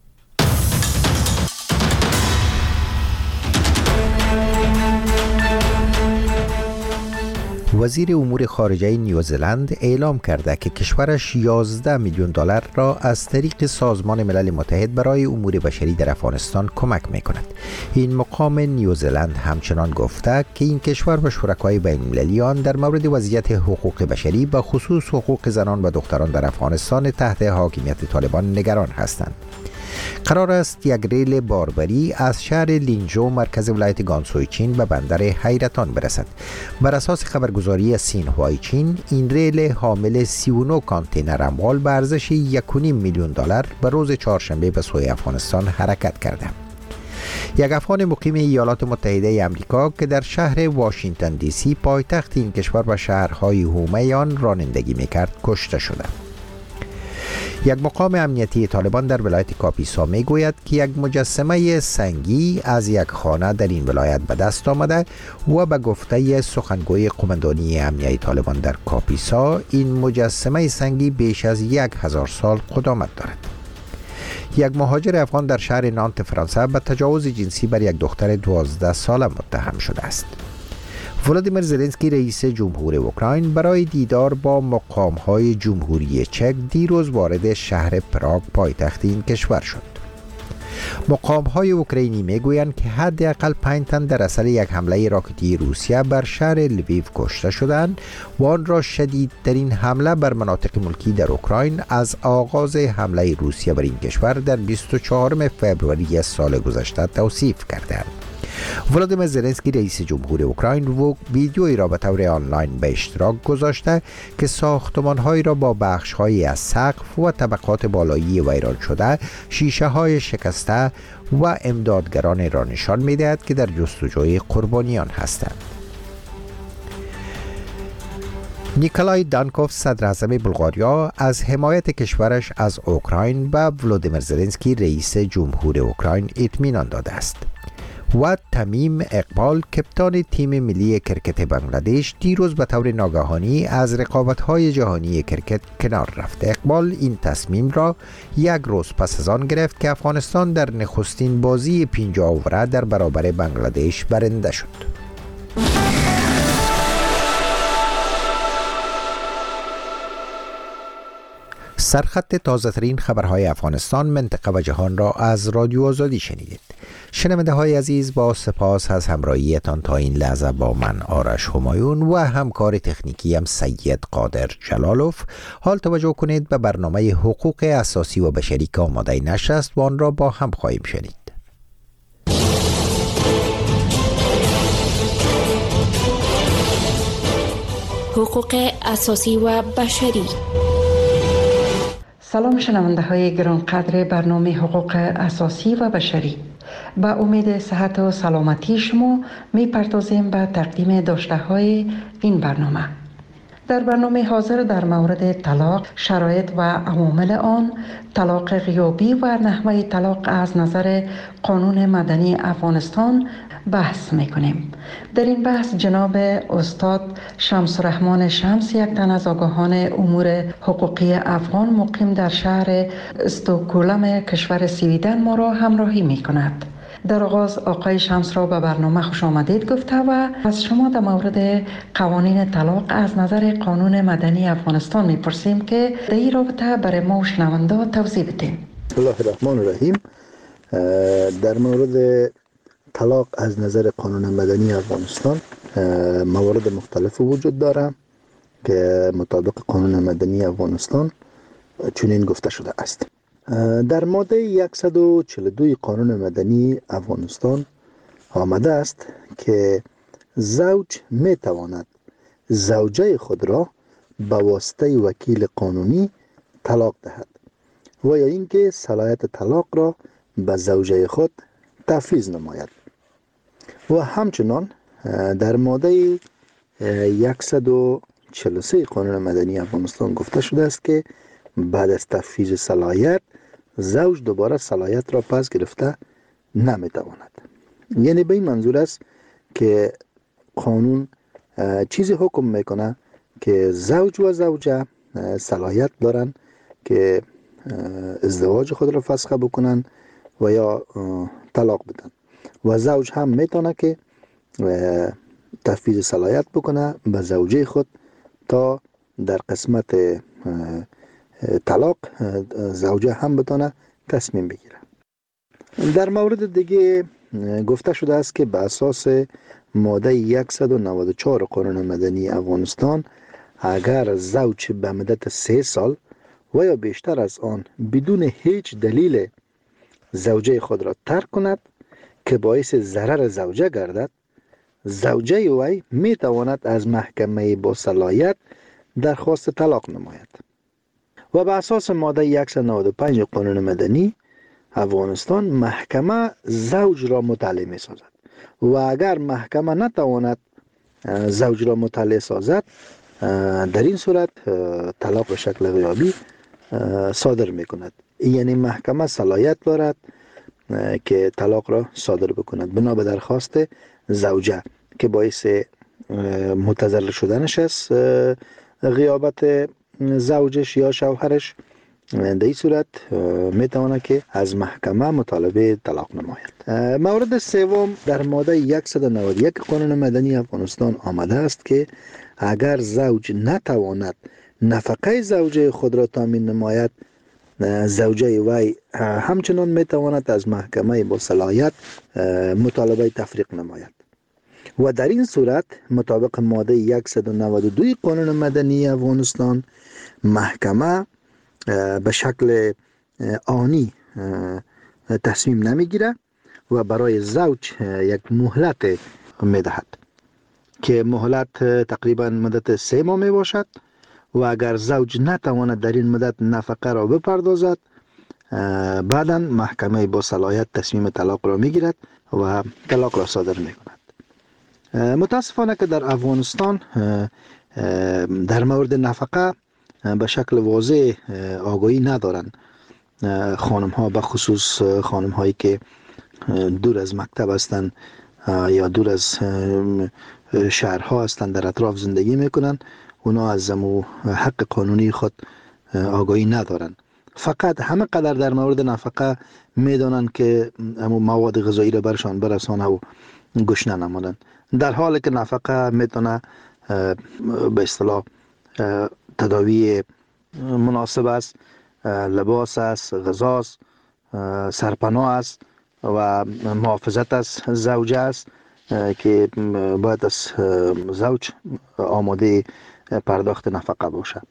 وزیر امور خارجه نیوزلند اعلام کرده که کشورش یازده میلیون دلار را از طریق سازمان ملل متحد برای امور بشری در افغانستان کمک می‌کند. این مقام نیوزلند همچنان گفته که این کشور و شرکای بین‌المللی آن در مورد وضعیت حقوق بشری به خصوص حقوق زنان و دختران در افغانستان تحت حاکمیت طالبان نگران هستند. قرار است یک ریل باربری از شهر لینجو مرکز ولایت گانسوی چین به بندر حیرتان برسد. بر اساس خبرگزاری سینهوای چین، این ریل حامل سی و نه کانتینر اموال به ارزش یک و نیم میلیون دلار به روز چهارشنبه به سوی افغانستان حرکت کرده. یک افغان مقیم ایالات متحده آمریکا که در شهر واشنگتن دی سی پایتخت این کشور و شهرهای حومه آن رانندگی میکرد کشته شده. یک مقام امنیتی طالبان در ولایت کاپیسا می گوید که یک مجسمه سنگی از یک خانه در این ولایت به دست آمده و به گفته سخنگوی قماندانی امنیتی طالبان در کاپیسا، این مجسمه سنگی بیش از یک هزار سال قدامت دارد. یک مهاجر افغان در شهر نانت فرانسه به تجاوز جنسی بر یک دختر دوازده ساله متهم شده است. ولادیمیر زلنسکی رئیس جمهور اوکراین برای دیدار با مقام‌های جمهوری چک دیروز وارد شهر پراگ پایتخت این کشور شد. مقام‌های اوکراینی میگویند که حداقل پنج تن در اثر یک حمله راکتی روسیه بر شهر لویو کشته شدند و آن را شدیدترین حمله بر مناطق ملکی در اوکراین از آغاز حمله روسیه بر این کشور در بیست و چهارم فوریه سال گذشته توصیف کردند. ولادیمیر زلنسکی رئیس جمهور اوکراین و ویدیویی را به طور آنلاین به اشتراک گذاشته که ساختمان‌هایی را با بخش‌هایی از سقف و طبقات بالایی ویران شده، شیشه‌های شکسته و امدادگران را نشان می‌دهد که در جستجوی قربانیان هستند. نیکلای دانکوف صدر اعظم بلغاریا از حمایت کشورش از اوکراین به ولادیمیر زلنسکی رئیس جمهور اوکراین اطمینان داده است. و تمیم اقبال کپتان تیم ملی کرکت بنگلادش دیروز به طور ناگهانی از رقابت‌های جهانی کرکت کنار رفت. اقبال این تصمیم را یک روز پس از آن گرفت که افغانستان در نخستین بازی پنجاه اووره در برابر بنگلادش برنده شد. سرخط تازه ترین خبرهای افغانستان، منطقه و جهان را از رادیو آزادی شنیدید. شنونده های عزیز، با سپاس از همراهیتان تا این لحظه با من آرش همایون و همکار تکنیکی هم سید قادر جلالوف. حال توجه کنید به برنامه حقوق اساسی و بشری که آماده نشر است و آن را با هم خواهیم شنید. حقوق اساسی و بشری. سلام شنونده های گرانقدر برنامه حقوق اساسی و بشری. با امید صحت و سلامتی شما می پردازیم به تقدیم داشته های این برنامه. در برنامه حاضر در مورد طلاق، شرایط و عوامل آن، طلاق غیابی و نحوه طلاق از نظر قانون مدنی افغانستان بحث میکنیم. در این بحث جناب استاد شمس الرحمن شمس، یک تن از آگاهان امور حقوقی افغان مقیم در شهر استکهلم کشور سویدن ما را همراهی میکند. در آغاز آقای شمس را به برنامه خوش آمدید گفته و از شما در مورد قوانین طلاق از نظر قانون مدنی افغانستان میپرسیم که در این رابطه برای ما شنونده توضیح بدین. بسم الله الرحمن الرحیم. در مورد طلاق از نظر قانون مدنی افغانستان موارد مختلف وجود داره که مطابق قانون مدنی افغانستان چنین گفته شده است. در ماده صد و چهل و دو قانون مدنی افغانستان آمده است که زوج می تواند زوجه خود را به واسطه وکیل قانونی طلاق دهد و یا اینکه صلاحیت طلاق را به زوجه خود تفویض نماید. و همچنان در ماده صد و چهل و سه قانون مدنی افغانستان گفته شده است که بعد از تفویض صلاحیت زوج دوباره صلاحیت را پس گرفته نمیتواند. یعنی به این منظور است که قانون چیزی حکم میکنه که زوج و زوجه صلاحیت دارن که ازدواج خود را فسخ بکنن و یا طلاق بدن و زوج هم میتونه که تفویض صلاحیت بکنه به زوجه خود تا در قسمت طلاق زوجه هم بتونه تصمیم بگیره. در مورد دیگه گفته شده است که به اساس ماده صد و نود و چهار قانون مدنی افغانستان اگر زوج به مدت سه سال و یا بیشتر از آن بدون هیچ دلیل زوجه خود را ترک کند که باعث ضرر زوجه گردد، زوجه وی می تواند از محکمه با صلاحیت درخواست طلاق نماید. و به اساس ماده صد و نود و پنج قانون مدنی افغانستان محکمه زوج را مطلع می سازد و اگر محکمه نتواند زوج را مطلع سازد در این صورت طلاق به شکل غیابی صادر می کند. یعنی محکمه صلاحیت دارد که طلاق را صادر بکند بنا به درخواست زوجه که باعث متضرر شدنش است غیابت زوجش یا شوهرش. در این صورت می تواند که از محکمه مطالبه طلاق نماید. مورد سوم در ماده صد و نود و یک قانون مدنی افغانستان آمده است که اگر زوج نتواند نفقه زوجه خود را تامین نماید، زوجه وی همچنان می تواند از محکمه با صلاحیت مطالبه تفریق نماید و در این صورت مطابق ماده صد و نود و دو قانون مدنی افغانستان محکمه به شکل آنی تصمیم نمیگیره و برای زوج یک مهلت می دهد که مهلت تقریبا مدت سه ماه می باشد و اگر زوج نتواند در این مدت نفقه را بپردازد بعدا محکمه با صلاحیت تصمیم طلاق را می گیرد و طلاق را صادر می کند. متاسفانه که در افغانستان در مورد نفقه به شکل واضح آگاهی ندارند خانم ها، به خصوص خانم هایی که دور از مکتب هستند یا دور از شهرها هستند در اطراف زندگی میکنن، اونا از امو حق قانونی خود آگاهی ندارند. فقط همه قدر در مورد نفقه میدانند که امو مواد غذایی را برشان برسانه و گوش ننمودند، در حالی که نفقه میتونه به اصطلاح تداوی مناسب است، لباس است، غذا است، سرپناه است و محافظت از زوجه است که باید از زوج آماده پرداخت نفقه باشد.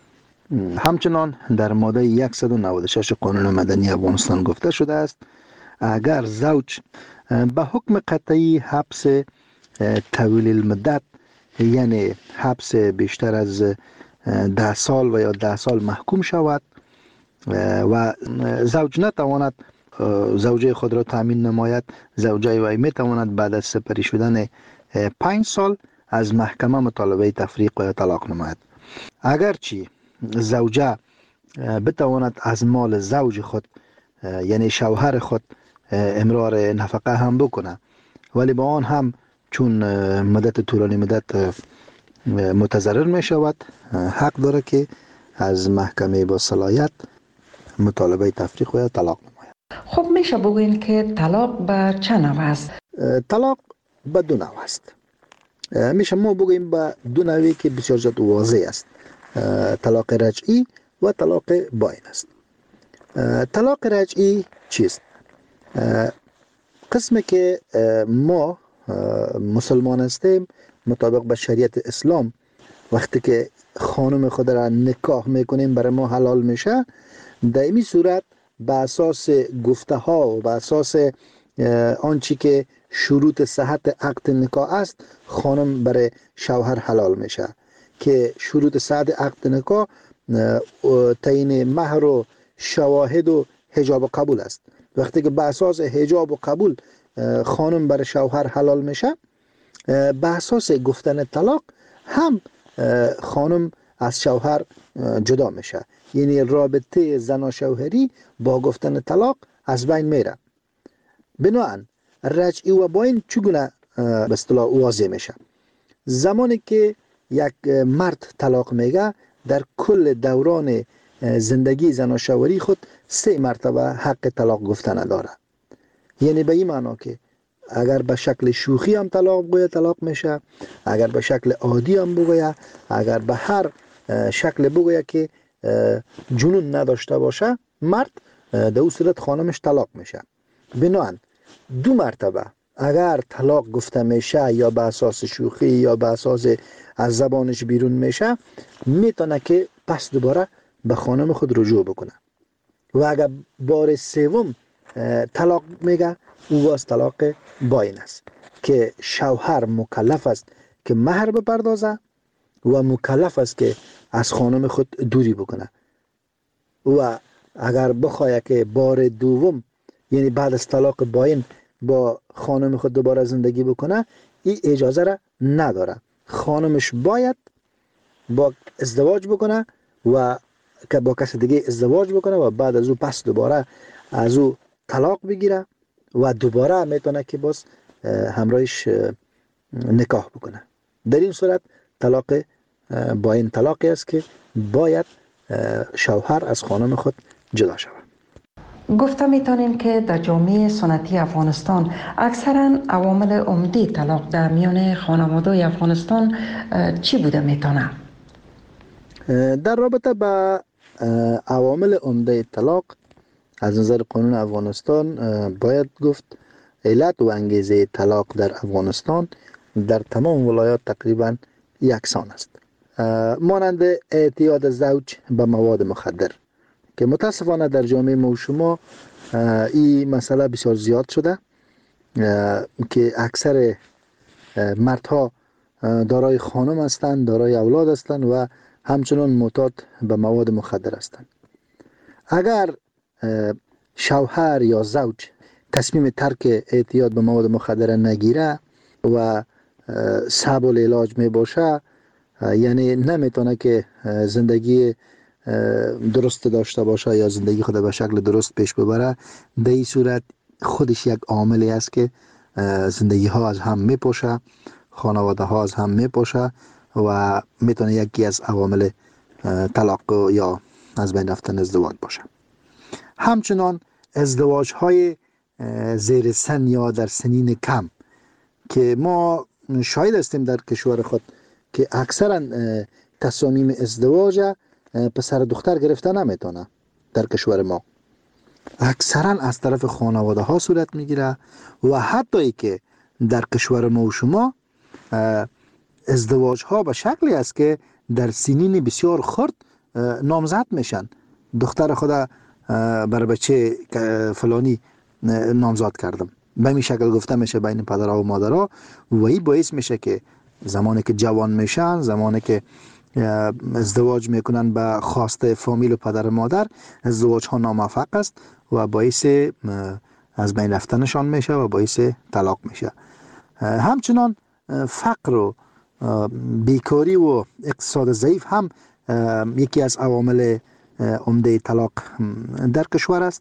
همچنان در ماده صد و نود و شش قانون مدنی افغانستان گفته شده است اگر زوج به حکم قطعی حبس طویل المدت یعنی حبس بیشتر از ده سال و یا ده سال محکوم شود و زوج نتواند زوجه خود را تامین نماید، زوجه وی می تواند بعد از سپری شدن پنج سال از محکمه مطالبه تفریق و طلاق نماید. اگرچه زوجه بتواند از مال زوج خود یعنی شوهر خود امرار نفقه هم بکنه، ولی با آن هم چون مدت طولانی مدت متضرر می شود حق داره که از محکمه با صلاحیت مطالبه تفریق و طلاق نماید. خب میشه بگوین که طلاق به چه نوع است؟ طلاق به دو نوع است. میشه ما بگوییم به دو نوعی که بسیار زیاد واضح است. طلاق رجعی و طلاق باین است. طلاق رجعی چیست؟ قسمی که ما مسلمان هستیم مطابق به شریعت اسلام وقتی که خانم خود را نکاح میکنیم برای ما حلال میشه، در این صورت به اساس گفته ها و به اساس آنچه که شروط صحت عقد نکاح است خانم برای شوهر حلال میشه که شروط صحت عقد نکاح تعیین مهر و شواهد و حجاب و قبول است. وقتی که به اساس حجاب و قبول خانم برای شوهر حلال میشه، به اساس گفتن طلاق هم خانم از شوهر جدا میشه. یعنی رابطه زن شوهری با گفتن طلاق از بین میره. بنابراین رجعی و باین چگونه به اصطلاح واضح میشه؟ زمانی که یک مرد طلاق میگه در کل دوران زندگی زن و شوهری خود سه مرتبه حق طلاق گفتن داره. یعنی به این معنا که اگر به شکل شوخی هم طلاق بگوید طلاق میشه، اگر به شکل عادی هم بگوید، اگر به هر شکل بگوید که جنون نداشته باشه، مرد در اون صورت خانمش طلاق میشه. بنابراین دو مرتبه اگر طلاق گفته میشه یا به اساس شوخی یا به اساس از زبانش بیرون میشه، میتونه که پس دوباره به خانم خود رجوع بکنه. و اگر بار سوم طلاق میگه، او باز طلاق باین است که شوهر مکلف است که مهر بپردازه و مکلف است که از خانم خود دوری بکنه. و اگر بخواه که بار دوم یعنی بعد از طلاق باین با خانم خود دوباره زندگی بکنه، این اجازه را نداره. خانمش باید با ازدواج بکنه و که با کس دیگه ازدواج بکنه و بعد از او پس دوباره از او طلاق بگیره و دوباره میتونه که باز همراهش نکاح بکنه. در این صورت طلاق باین طلاقی است که باید شوهر از خانم خود جدا شود. گفته میتونیم که در جامعه سنتی افغانستان اکثرا عوامل عمده طلاق در میان خانواده افغانستان چی بوده میتونه؟ در رابطه با عوامل عمده طلاق از نظر قانون افغانستان باید گفت علت و انگیزه طلاق در افغانستان در تمام ولایات تقریبا یکسان است، مانند اعتیاد زوج به مواد مخدر که متاسفانه در جامعه ما و شما این مسئله بسیار زیاد شده که اکثر مردها دارای خانم هستند، دارای اولاد هستند و همچنان معتاد به مواد مخدر هستند. اگر شوهر یا زوج تصمیم ترک اعتیاد به مواد مخدر نگیره و صعب العلاج می باشه، یعنی نمیتونه که زندگی درست داشته باشه یا زندگی خود به شکل درست پیش ببره، در این صورت خودش یک عاملی است که زندگی ها از هم میپاشه، خانواده ها از هم میپاشه و میتونه یکی از عوامل طلاق یا از بین رفتن ازدواج باشه. همچنان ازدواج های زیر سن یا در سنین کم که ما شاهد هستیم در کشور خود که اکثرا تصامیم ازدواج پسر دختر گرفته نمیتونه. در کشور ما اکثرا از طرف خانواده ها صورت میگیره و حتی ای که در کشور ما و شما ازدواج ها به شکلی است که در سنین بسیار خرد نامزد میشن. دختر خدا بر بچه فلانی نامزد کردم، به این شکل گفته میشه بین پدرها و مادرها و این باعث میشه که زمانی که جوان میشن، زمانی که ازدواج میکنن به خواسته فامیل و پدر و مادر، ازدواج ها ناموفق است و باعث از بین رفتنشان میشه و باعث طلاق میشه. همچنان فقر و بیکاری و اقتصاد ضعیف هم یکی از عوامل عمده طلاق در کشور است.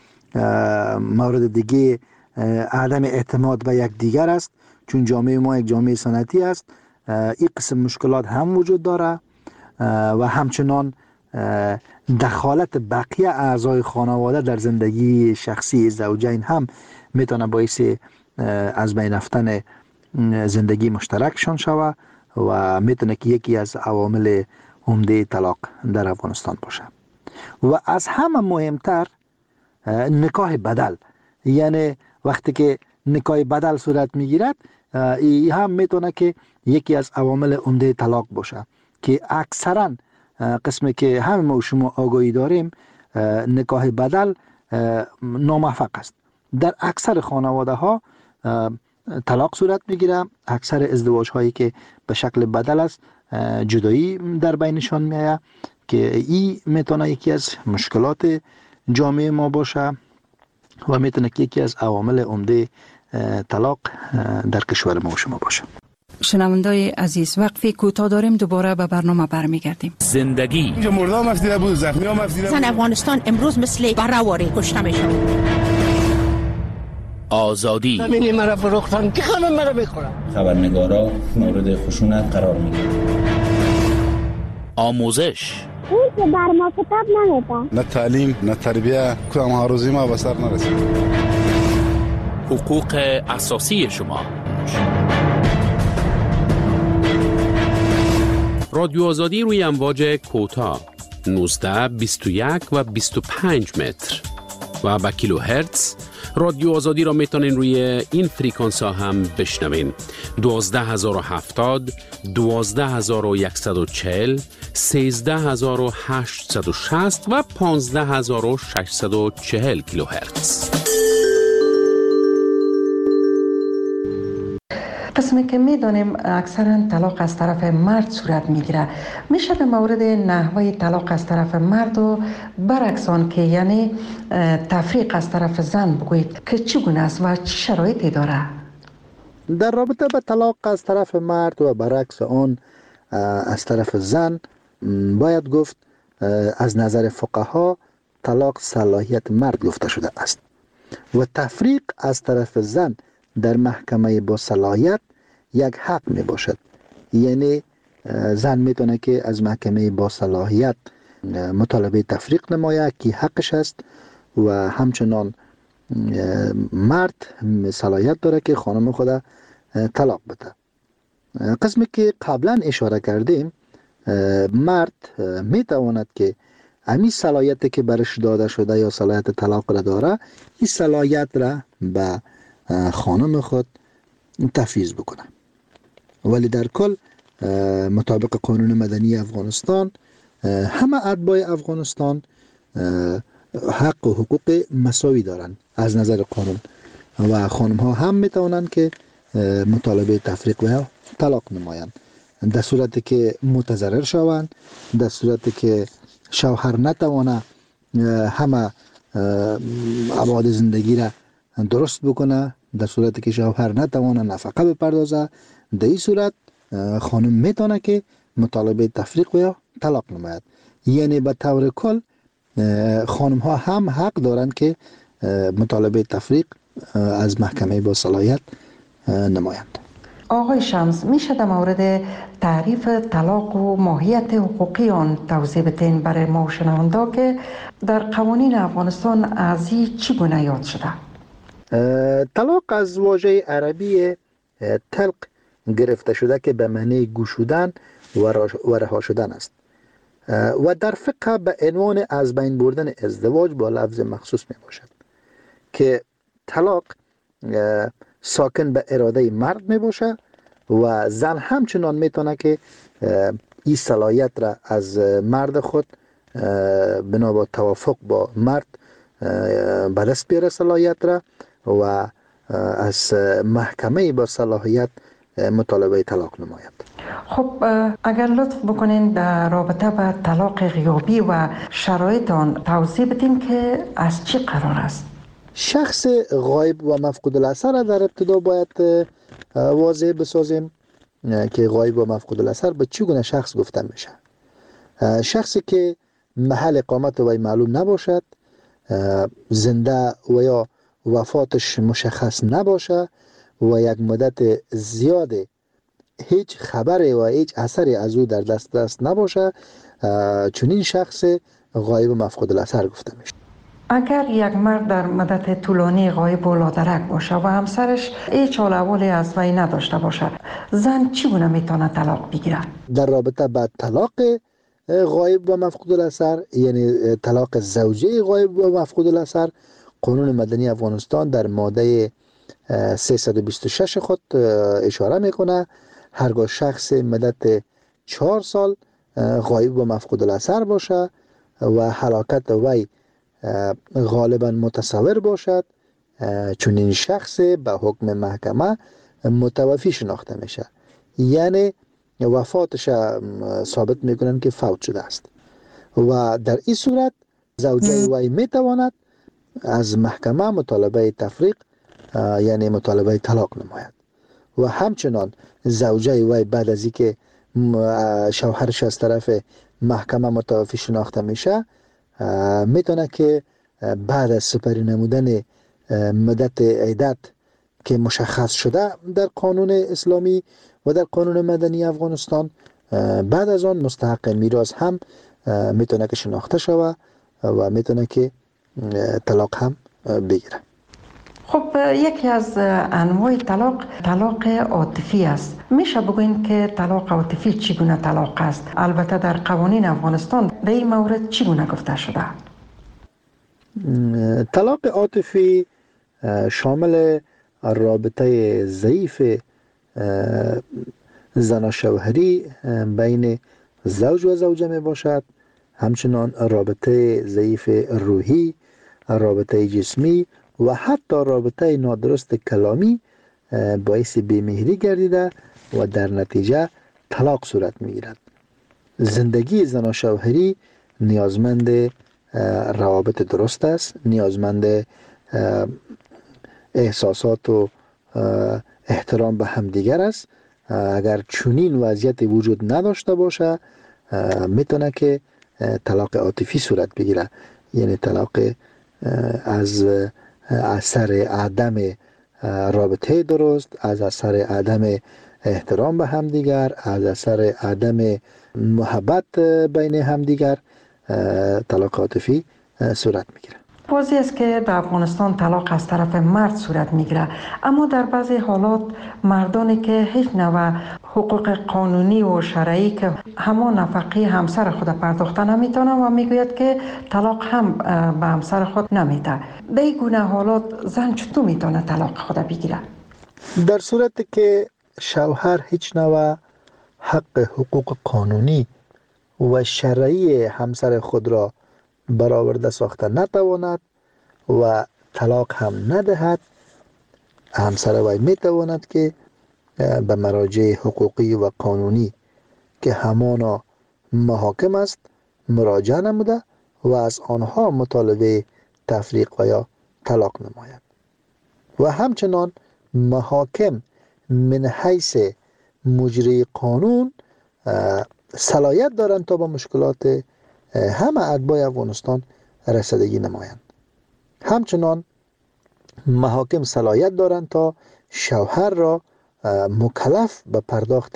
مورد دیگه عدم اعتماد به یک دیگر است، چون جامعه ما یک جامعه سنتی است. این قسم مشکلات هم وجود داره و همچنان دخالت بقیه اعضای خانواده در زندگی شخصی زوجین هم میتونه باعث از بین رفتن زندگی مشترکشان شود و میتونه که یکی از عوامل عمده طلاق در افغانستان باشه. و از همه مهمتر نکاح بدل، یعنی وقتی که نکاح بدل صورت میگیرد، این هم میتونه که یکی از عوامل عمده طلاق باشه که اکثرا قسمی که همه ما و شما آگاهی داریم نکاح بدل ناموفق است. در اکثر خانواده ها طلاق صورت میگیره. اکثر ازدواج هایی که به شکل بدل است جدایی در بینشان میآید که این میتونه یکی از مشکلات جامعه ما باشه و میتونه که یکی از عوامل عمده طلاق در کشور ما و شما باشه. شنوندای عزیز، وقفی کوتاه داریم، دوباره به برنامه برمیگردیم. زندگی مردم مفدیده بود، زخمی ها مفدیده بود. زن افغانستان امروز مثل برهواری کشته میشه. آزادی زمینی مرا فروختن که همه مرا میخورن. خبرنگارا مورد خشونت قرار میگیرن. آموزش اون که بر ما کتاب نمیدن. نه تعلیم نه تربیه، کدام ها روزی ما به سر نرسید. حقوق اساسی شما. رادیو آزادی روی امواج کوتاه نوزده، بیست و یک و بیست و پنج متر و با کیلو هرتز. رادیو آزادی را میتونین روی این فریکانس ها هم بشنوین: دوازده هزار و هفتاد، دوازده هزار و صد و چهل، سیزده هزار و هشتصد و شصت و پانزده هزار و ششصد و چهل کیلو هرتز. قسمی که میدانیم اکثرا طلاق از طرف مرد صورت میگیره، میشه در مورد نحوه طلاق از طرف مرد و برعکس آن که یعنی تفریق از طرف زن بگویید که چگونه است و چه شرایطی داره؟ در رابطه با طلاق از طرف مرد و برعکس آن از طرف زن باید گفت از نظر فقها طلاق صلاحیت مرد گفته شده است و تفریق از طرف زن در محکمه با صلاحیت یک حق می باشد. یعنی زن میتونه که از محکمه با صلاحیت مطالبه تفریق نماید که حقش است و همچنان مرد صلاحیت داره که خانم خود طلاق بده. قسمی که قبلا اشاره کردیم، مرد میتواند که همین صلاحیتی که برش داده شده یا صلاحیت طلاق را داره، این صلاحیت را به خانم خود تفویض بکنه. ولی در کل مطابق قانون مدنی افغانستان همه اتباع افغانستان حق و حقوق مساوی دارند از نظر قانون و خانم ها هم میتوانند که مطالبه تفریق و طلاق نمایند در صورتی که متضرر شوند، در صورتی که شوهر نتوانه همه ابعاد زندگی را درست بکنه، در صورتی که شوهر نتوانه نفقه بپردازه، در این صورت خانم میتونه که مطالبه تفریق و طلاق نماید. یعنی به طور کل خانم ها هم حق دارند که مطالبه تفریق از محکمه با صلاحیت نمایند. آقای شمس، میشه در مورد تعریف طلاق و ماهیت حقوقی آن توضیح بدین برای ما شنوندا که در قوانین افغانستان از این چگونه یاد شده؟ طلاق از واژه عربی طلق گرفته شده که به معنی گشودن و رها شدن است و در فقه به عنوان از بین بردن ازدواج با لفظ مخصوص می باشد که طلاق ساکن به اراده مرد می باشه و زن همچنان می تونه که این صلاحیت را از مرد خود بنا با توافق با مرد به دست بیاره صلاحیت را و از محکمه با صلاحیت مطالبه طلاق نماید. خب اگر لطف بکنین در رابطه با طلاق غیابی و شرایط آن توضیح بدین که از چی قرار است؟ شخص غایب و مفقود الاثر در ابتدا باید واضح بسازیم که غایب و مفقود الاثر به چگونه شخص گفته میشه. شخصی که محل اقامت وی معلوم نباشد، زنده و یا وفاتش مشخص نباشه و یک مدت زیاد هیچ خبری و هیچ اثری از او در دست دست نباشه، چنین شخص غایب و مفقود الاثر گفته میشه. اگر یک مرد در مدت طولانی غایب و لادرک باشه و همسرش هیچ حال احوالی از وی نداشته باشه، زن چگونه میتونه طلاق بگیره؟ در رابطه با طلاق غایب و مفقود الاثر، یعنی طلاق زوجه غایب و مفقود الاثر، قانون مدنی افغانستان در ماده سیصد و بیست و شش خود اشاره میکنه هرگاه شخص مدت چهار سال غایب و مفقود الاثر باشه و هلاکت وی غالبا متصور باشد، چون این شخص به حکم محکمه متوفی شناخته میشه، یعنی وفاتش ثابت میکنن که فوت شده است و در این صورت زوجه وی میتواند از محکمه مطالبه تفریق یعنی مطالبه طلاق نماید و همچنان زوجه وی بعد از اینکه شوهرش از طرف محکمه متوفی شناخته میشه میتونه که بعد از سپری نمودن مدت عدت که مشخص شده در قانون اسلامی و در قانون مدنی افغانستان، بعد از آن مستحق میراث هم میتونه که شناخته شوه و میتونه که طلاق هم بگیره. خب یکی از انواع طلاق طلاق عاطفی است. میشه بگوین که طلاق عاطفی چگونه طلاق است؟ البته در قوانین افغانستان در این مورد چگونه گفته شده؟ طلاق عاطفی شامل رابطه ضعیف زناشوهری بین زوج و زوجه می باشد، همچنان رابطه ضعیف روحی، رابطه جسمی و حتی رابطه نادرست کلامی باعث بیمهری گردیده و در نتیجه طلاق صورت می گیرد. زندگی زناشوهری نیازمند روابط درست است، نیازمند احساسات و احترام به همدیگر است. اگر چنین وضعیت وجود نداشته باشه میتونه که طلاق عاطفی صورت بگیره، یعنی طلاق از اثر عدم رابطه درست، از اثر عدم احترام به همدیگر، از اثر عدم محبت بین همدیگر طلاق عاطفی صورت میگیره. واضح است که در افغانستان طلاق از طرف مرد صورت میگیره، اما در بعضی حالات مردانی که هیچ نوع حقوق قانونی و شرعی که همان نفقه همسر خود پرداخته نمیتونه و میگوید که طلاق هم به همسر خود نمیده. در این گونه حالات زن چطور میتونه طلاق خود بگیره؟ در صورتی که شوهر هیچ نوع حق حقوق قانونی و شرعی همسر خود را برآورده ساخته نتواند و طلاق هم ندهد، همسر وی میتواند که به مراجع حقوقی و قانونی که همانا محاکم است مراجعه نموده و از آنها مطالبه تفریق و یا طلاق نماید. و همچنان محاکم من حیث مجری قانون صلاحیت دارند تا با مشکلات همه اتباع افغانستان رسیدگی نمایند. همچنان محاکم صلاحیت دارند تا شوهر را مکلف به پرداخت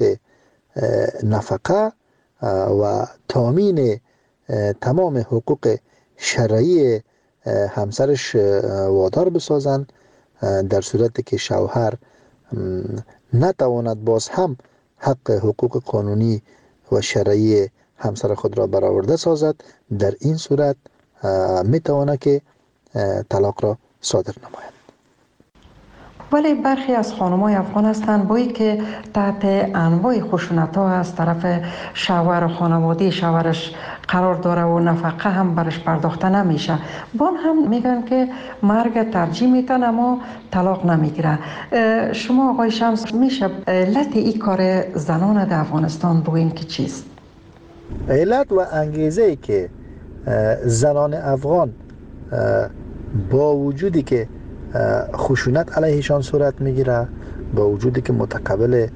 نفقه و تامین تمام حقوق شرعی همسرش وادار بسازند، در صورتی که شوهر نتواند باز هم حق حقوق قانونی و شرعی همسر خود را برآورده سازد. در این صورت میتواند که طلاق را صادر نماید. ولی برخی از خانم‌های افغان هستند بایی که تحت انواع خشونت‌ها از طرف شوهر و خانواده شوهرش قرار داره و نفقه هم برش پرداخته نمیشه، بان هم میگن که مرگ ترجیح میتن اما طلاق نمیگیره. شما آقای شمس میشه علت این کار زنان در افغانستان بگوین که چیست؟ علت و انگیزه که زنان افغان با وجودی که خشونت علیهشان صورت میگیره، با وجودی که متقبل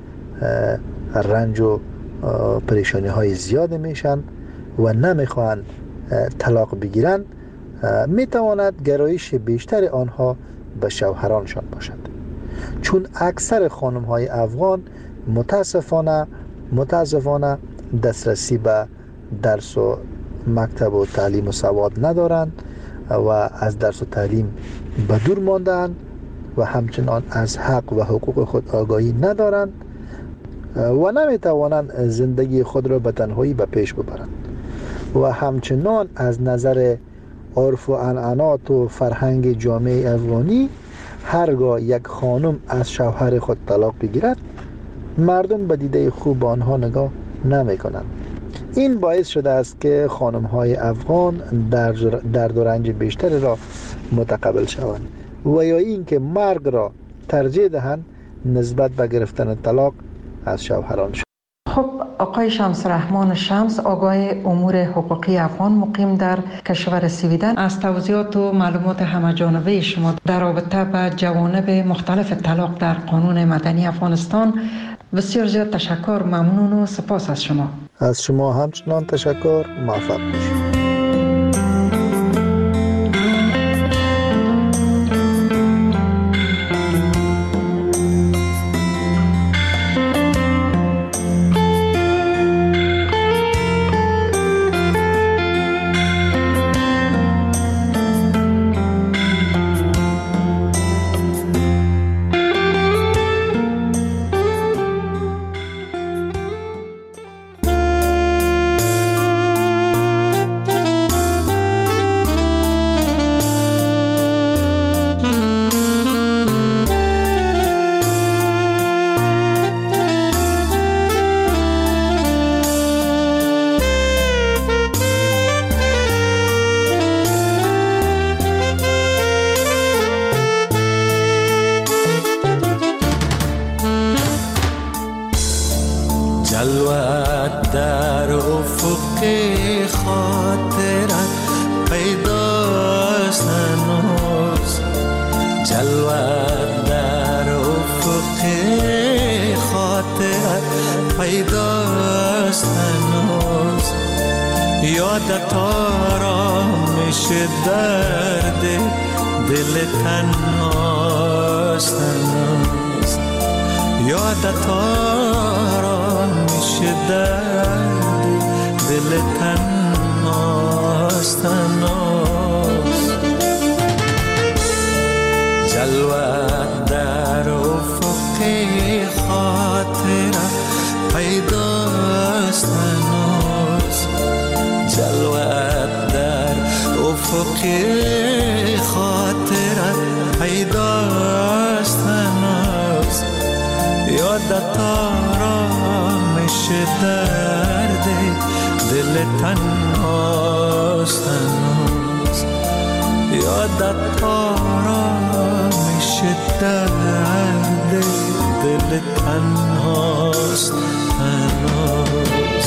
رنج و پریشانی های زیاد میشن و نمیخواهند طلاق بگیرن، میتواند گرایش بیشتر آنها به شوهرانشان باشد. چون اکثر خانم های افغان متاسفانه متاسفانه دسترسی به درس و مکتب و تعلیم و سواد ندارند و از درس و تعلیم به دور ماندند و همچنان از حق و حقوق خود آگاهی ندارند و نمیتوانند زندگی خود را به تنهایی به پیش ببرند و همچنان از نظر عرف و عنعنات و فرهنگ جامعه افغانی هرگاه یک خانم از شوهر خود طلاق بگیرد مردم به دیده خوب آنها نگاه نمی کنند. این باعث شده است که خانم های افغان در درد و رنج بیشتری را متقبل شوند و یا این که مرگ را ترجیح دهند نسبت به گرفتن طلاق از شوهرانشان. خب آقای شمس رحمان شمس، آگاه امور حقوقی افغان مقیم در کشور سویدن، از توضیحات و معلومات همه‌جانبه شما در رابطه با جوانب مختلف طلاق در قانون مدنی افغانستان بسیار زیاد تشکر، ممنون و سپاس از شما. از شما همچنان تشکر، موفق باشید. یادت آرامش درد دل تنهاست هنوز، یادت آرامش درد دل تنهاست هنوز، جلوت در افق خاطرت پیداست هنوز، جلوت در افق خاطرت پیداست هنوز، یادت آرامش درد دل تنهاست هنوز، یادت آرامش درد دل تنهاست هنوز.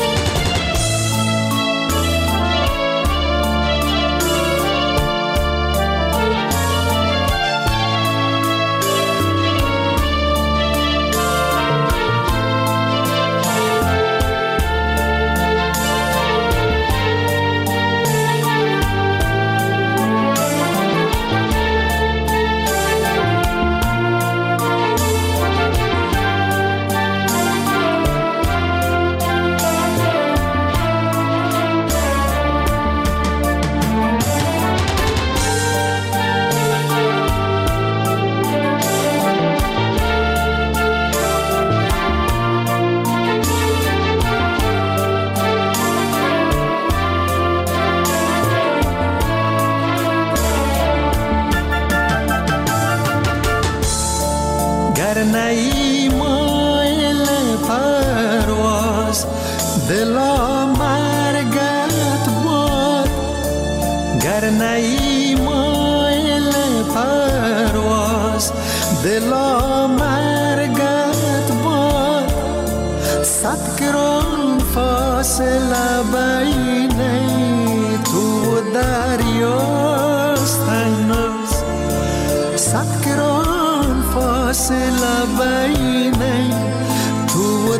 نی مایل پرواز دلا مرگت باد، گر نی مایل پرواز دلا مرگت باد، صد گران فاصله بین تو دریاست هنوز، صد گران فاصله بین تو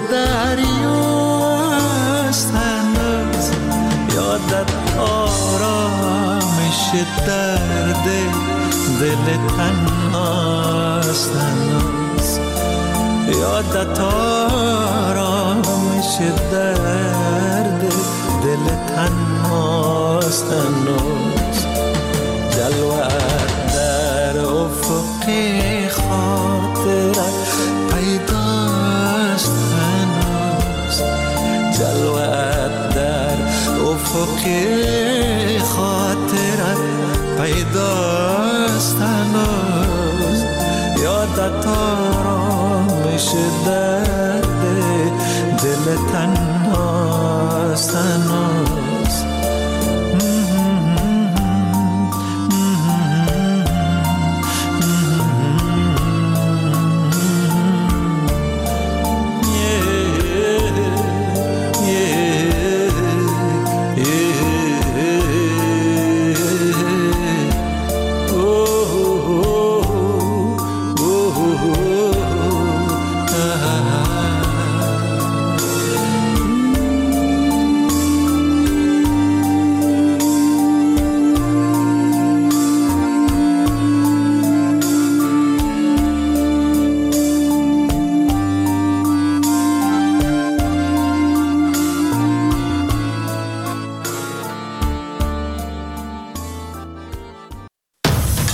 دریاست هنوز، یادت آرامش درد دل تنهاست هنوز، یادت آرامش درد دل تنهاست هنوز،